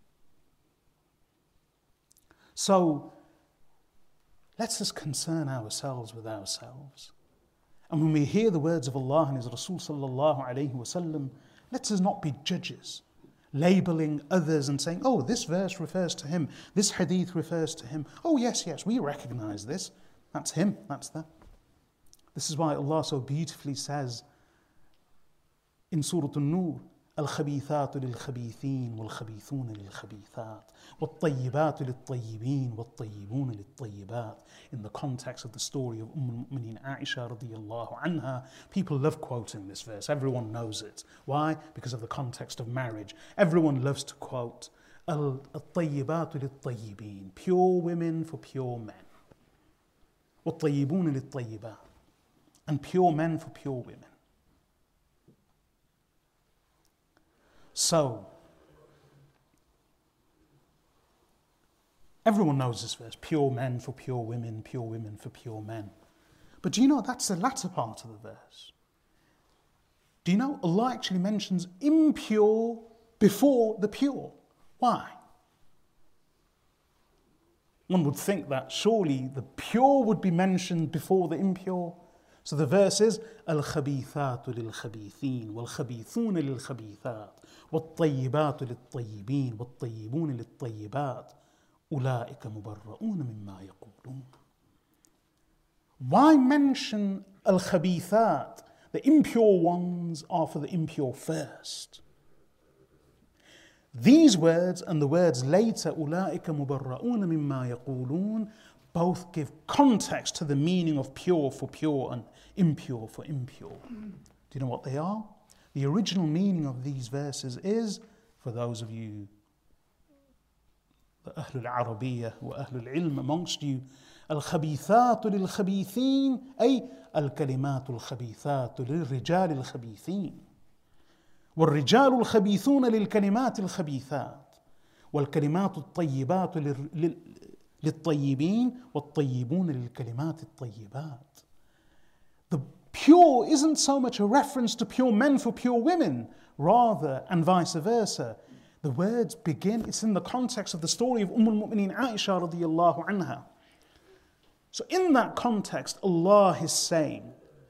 So, let's us concern ourselves with ourselves. And when we hear the words of Allah and his Rasul sallallahu alayhi wasallam, let us not be judges, labeling others and saying, "Oh, this verse refers to him, this hadith refers to him. Oh yes, yes, we recognize this. That's him, that's that." This is why Allah so beautifully says in Surah An-Nur, الخبيثات للخبيثين والخبيثون للخبيثات والطيبات للطيبين والطيبون للطيبات. In the context of the story of Umm al-Mu'mineen Aisha radiyallahu anha, people love quoting this verse. Everyone knows it. Why? Because of the context of marriage. Everyone loves to quote الطيبات للطيبين, pure women for pure men. والطيبون للطيبات, and pure men for pure women. So, everyone knows this verse, pure men for pure women, pure women for pure men. But do you know that's the latter part of the verse? Do you know Allah actually mentions impure before the pure? Why? One would think that surely the pure would be mentioned before the impure. So the verse is الخبيثات للخبيثين والخبيثون للخبيثات والطيبات للطيبين والطيبون للطيبات أولئك مبرؤون مما يقولون. Why mention al-khabithat? The impure ones are for the impure first. These words and the words later, أولئك مبرؤون مما يقولون, both give context to the meaning of pure for pure and impure for impure. Do you know what they are? The original meaning of these verses is, for those of you, the Ahlul Arabiyyah wa Ahlul Ilm amongst you, الخبيثات للخبيثين أي الكلمات الخبيثات للرجال الخبيثين والرجال الخبيثون للكلمات الخبيثات والكلمات الطيبات للطيبين والطيبون للكلمات الطيبات. The pure isn't so much a reference to pure men for pure women, rather, and vice versa. The words begin, it's in the context of the story of Umm al-Mu'mineen Aisha radiyallahu anha. So in that context, Allah is saying,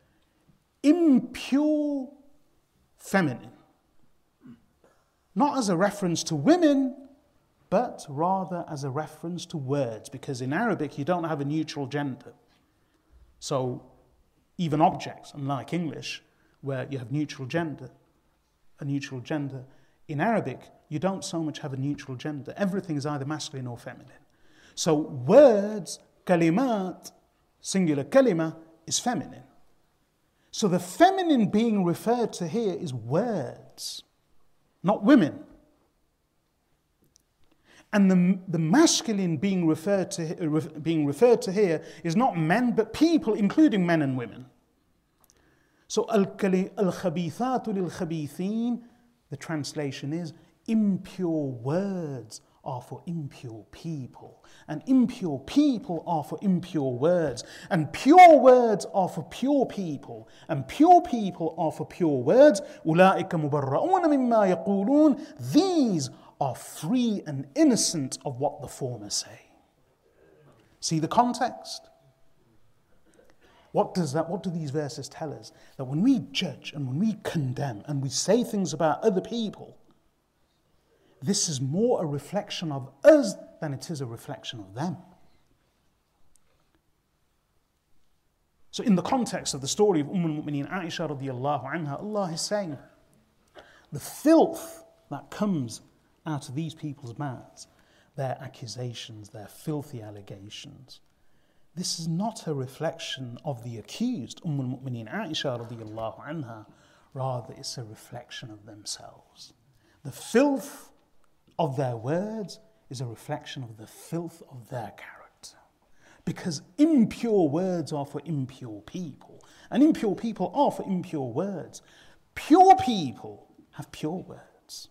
impure feminine. Not as a reference to women, but rather as a reference to words, because in Arabic you don't have a neutral gender. So even objects, unlike English, where you have neutral gender, a neutral gender, in Arabic you don't so much have a neutral gender. Everything is either masculine or feminine. So words, kalimat, singular kalima, is feminine. So the feminine being referred to here is words, not women. And the, the masculine being referred to uh, ref, being referred to here is not men, but people, including men and women. So al-khabithatu lil-khabithin, the translation is impure words are for impure people, and impure people are for impure words, and pure words are for pure people, and pure people are for pure words. أُولَٰئِكَ مُبَرَّؤُونَ مِمَّا يَقُولُونَ. These are free and innocent of what the former say. See the context? What does that, what do these verses tell us? That when we judge and when we condemn and we say things about other people, this is more a reflection of us than it is a reflection of them. So in the context of the story of Umm al-Mu'mineen Aisha radiallahu anha, Allah is saying, the filth that comes out of these people's mouths, their accusations, their filthy allegations, this is not a reflection of the accused, Umm al-Mu'mineen Aisha radiallahu anha, rather it's a reflection of themselves. The filth of their words is a reflection of the filth of their character. Because impure words are for impure people, and impure people are for impure words. Pure people have pure words.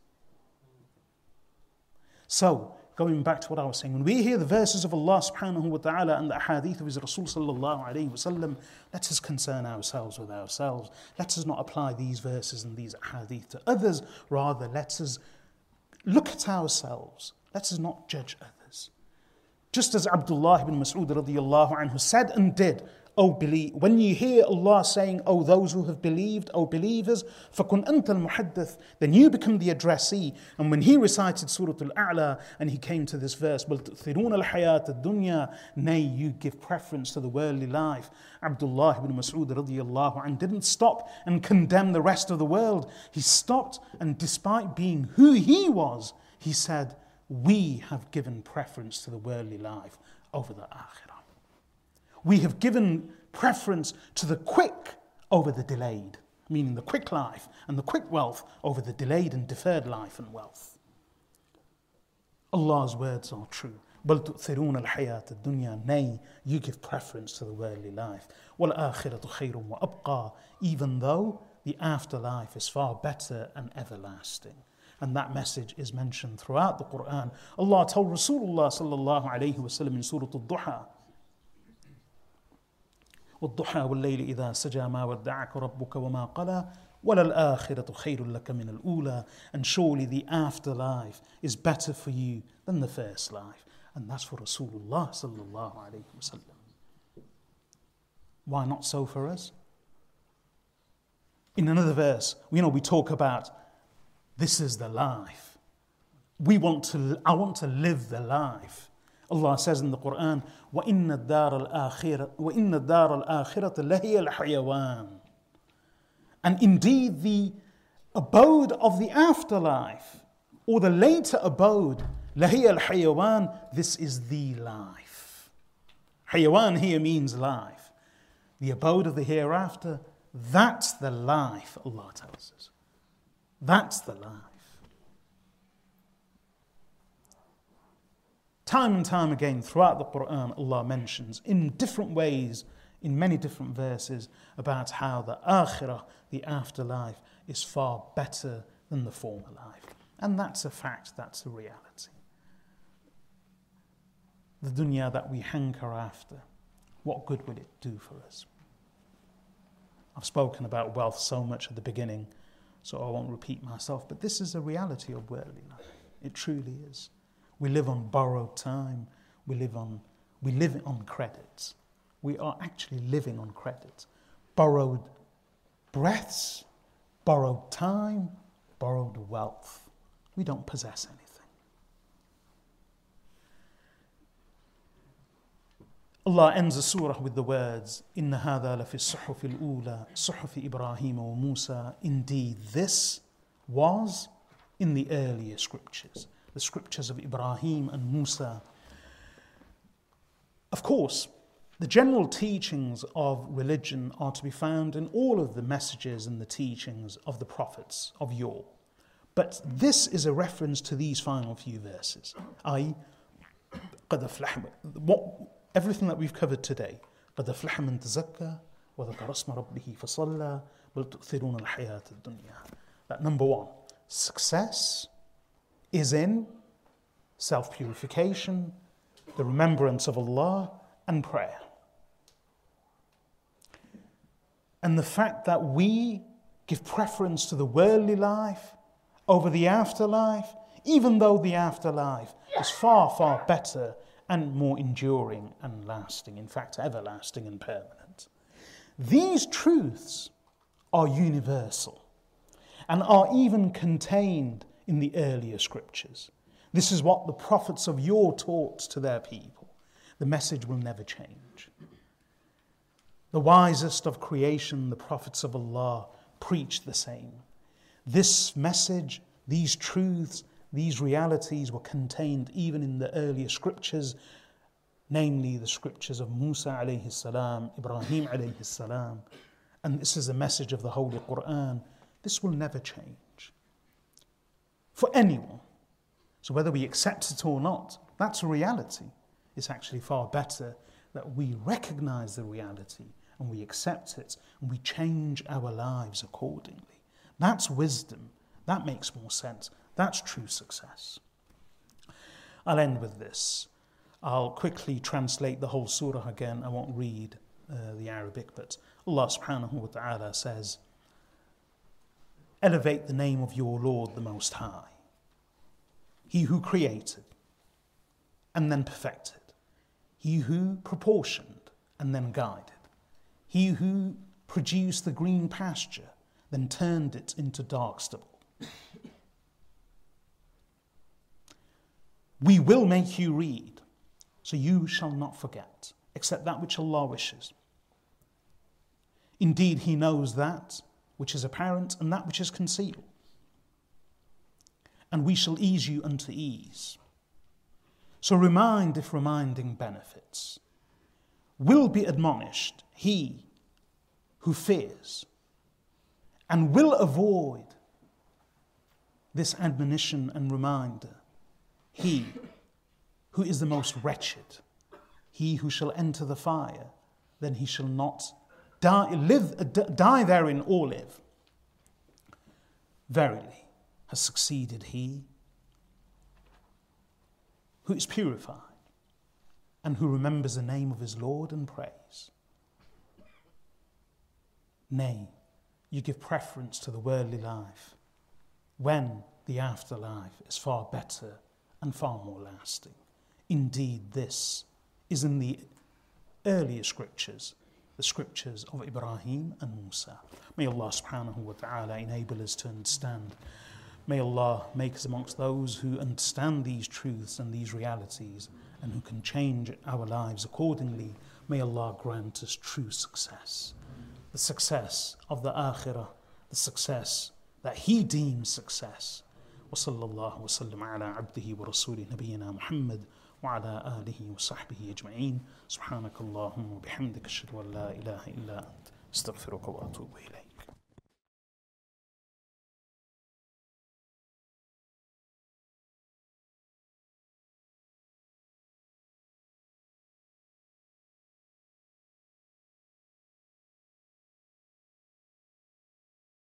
So, going back to what I was saying, when we hear the verses of Allah subhanahu wa ta'ala and the ahadith of His Rasul sallallahu alayhi wa sallam, let us concern ourselves with ourselves. Let us not apply these verses and these ahadith to others. Rather, let us look at ourselves. Let us not judge others. Just as Abdullah ibn Mas'ud radiyallahu anhu said and did, O believe, when you hear Allah saying, O those who have believed, O believers, فَكُنْ أَنْتَ الْمُحَدِّث, then you become the addressee. And when he recited Surah Al-A'la and he came to this verse, بَلْ تُؤْثِرُونَ الْحَيَاةَ الدُّنْيَا, nay, you give preference to the worldly life. Abdullah ibn Mas'ud radiyallahu anhu didn't stop and condemn the rest of the world. He stopped, and despite being who he was, he said, we have given preference to the worldly life over the akhirah. We have given preference to the quick over the delayed, meaning the quick life and the quick wealth over the delayed and deferred life and wealth. Allah's words are true. بَلْ تُؤْثِرُونَ الْحَيَاةَ الدُّنْيَا, nay, you give preference to the worldly life. وَالْآخِرَةُ خَيْرٌ وَأَبْقَى, even though the afterlife is far better and everlasting. And that message is mentioned throughout the Quran. Allah told Rasulullah sallallahu alayhi wa sallam in Surah Al-Duha, وَالضُّحَى وَاللَّيْلِ إِذَا سَجَى مَا وَدَّعَكَ رَبُّكَ وَمَا قَلَى وَلَلْآخِرَةُ خَيْرٌ لَكَ مِنَ الْأُولَى. And surely the afterlife is better for you than the first life. And that's for Rasulullah sallallahu alayhi wa sallam. Why not so for us? In another verse, you know, we talk about this is the life. We want to, I want to live the life. Allah says in the Quran, وَإِنَّ الدَّارَ الْآخِرَةَ وَإِنَّ الدَّارَ الْآخِرَةَ لَهِيَ الْحَيَوَانِ. And indeed the abode of the afterlife, or the later abode, لَهِيَ الْحَيَوَانِ, this is the life. Hayawan here means life. The abode of the hereafter, that's the life, Allah tells us. That's the life. Time and time again throughout the Quran, Allah mentions in different ways, in many different verses, about how the akhirah, the afterlife, is far better than the former life. And that's a fact, that's a reality. The dunya that we hanker after, what good will it do for us? I've spoken about wealth so much at the beginning, so I won't repeat myself, but this is a reality of worldly life. It truly is. We live on borrowed time. We live on, we live on credits. We are actually living on credits. Borrowed breaths, borrowed time, borrowed wealth. We don't possess anything. Allah ends the surah with the words, إِنَّ هَذَا لَفِي الصُّحُفِ الْأُولَى صُحُفِ إِبْرَاهِيمَ وَمُوسَى. Indeed, this was in the earlier scriptures, the scriptures of Ibrahim and Musa. Of course, the general teachings of religion are to be found in all of the messages and the teachings of the prophets of yore. But this is a reference to these final few verses, that is, قَدْ أَفْلَحَ, what everything that we've covered today. قَدْ أَفْلَحَ مَنْ تَزَكَّى وَذَكَرَ اسْمَ رَبِّهِ فَصَلَّى بَلْ تُؤْثِرُونَ الْحَيَاةَ الدُّنْيَا. That number one, success is in self-purification, the remembrance of Allah, and prayer. And the fact that we give preference to the worldly life over the afterlife, even though the afterlife is far, far better and more enduring and lasting, in fact, everlasting and permanent. These truths are universal and are even contained in the earlier scriptures. This is what the prophets of yore taught to their people. The message will never change. The wisest of creation, the prophets of Allah, preached the same. This message, these truths, these realities were contained even in the earlier scriptures, namely the scriptures of Musa alayhi salam, Ibrahim alayhi salam. And this is a message of the Holy Quran. This will never change for anyone. So whether we accept it or not, that's a reality. It's actually far better that we recognize the reality and we accept it and we change our lives accordingly. That's wisdom. That makes more sense. That's true success. I'll end with this. I'll quickly translate the whole surah again. I won't read uh, the Arabic, but Allah subhanahu wa ta'ala says, elevate the name of your Lord the Most High, He who created and then perfected, He who proportioned and then guided, He who produced the green pasture, then turned it into dark stubble. We will make you read, so you shall not forget, except that which Allah wishes. Indeed, He knows that which is apparent and that which is concealed. And we shall ease you unto ease. So remind if reminding benefits. Will be admonished he who fears, and will avoid this admonition and reminder, he who is the most wretched, he who shall enter the fire, then he shall not die, live, die therein or live. Verily has succeeded he who is purified and who remembers the name of his Lord and prays. Nay, you give preference to the worldly life when the afterlife is far better and far more lasting. Indeed, this is in the earlier scriptures, the scriptures of Ibrahim and Musa. May Allah subhanahu wa ta'ala enable us to understand. May Allah make us amongst those who understand these truths and these realities and who can change our lives accordingly. May Allah grant us true success. The success of the akhirah, the success that He deems success. وصلى الله وسلم على عبده ورسوله نبينا محمد وعلى آله وصحبه أجمعين. سبحانك اللهم وبحمدك أشهد أن لا إله إلا أنت أستغفرك وأتوب إليك.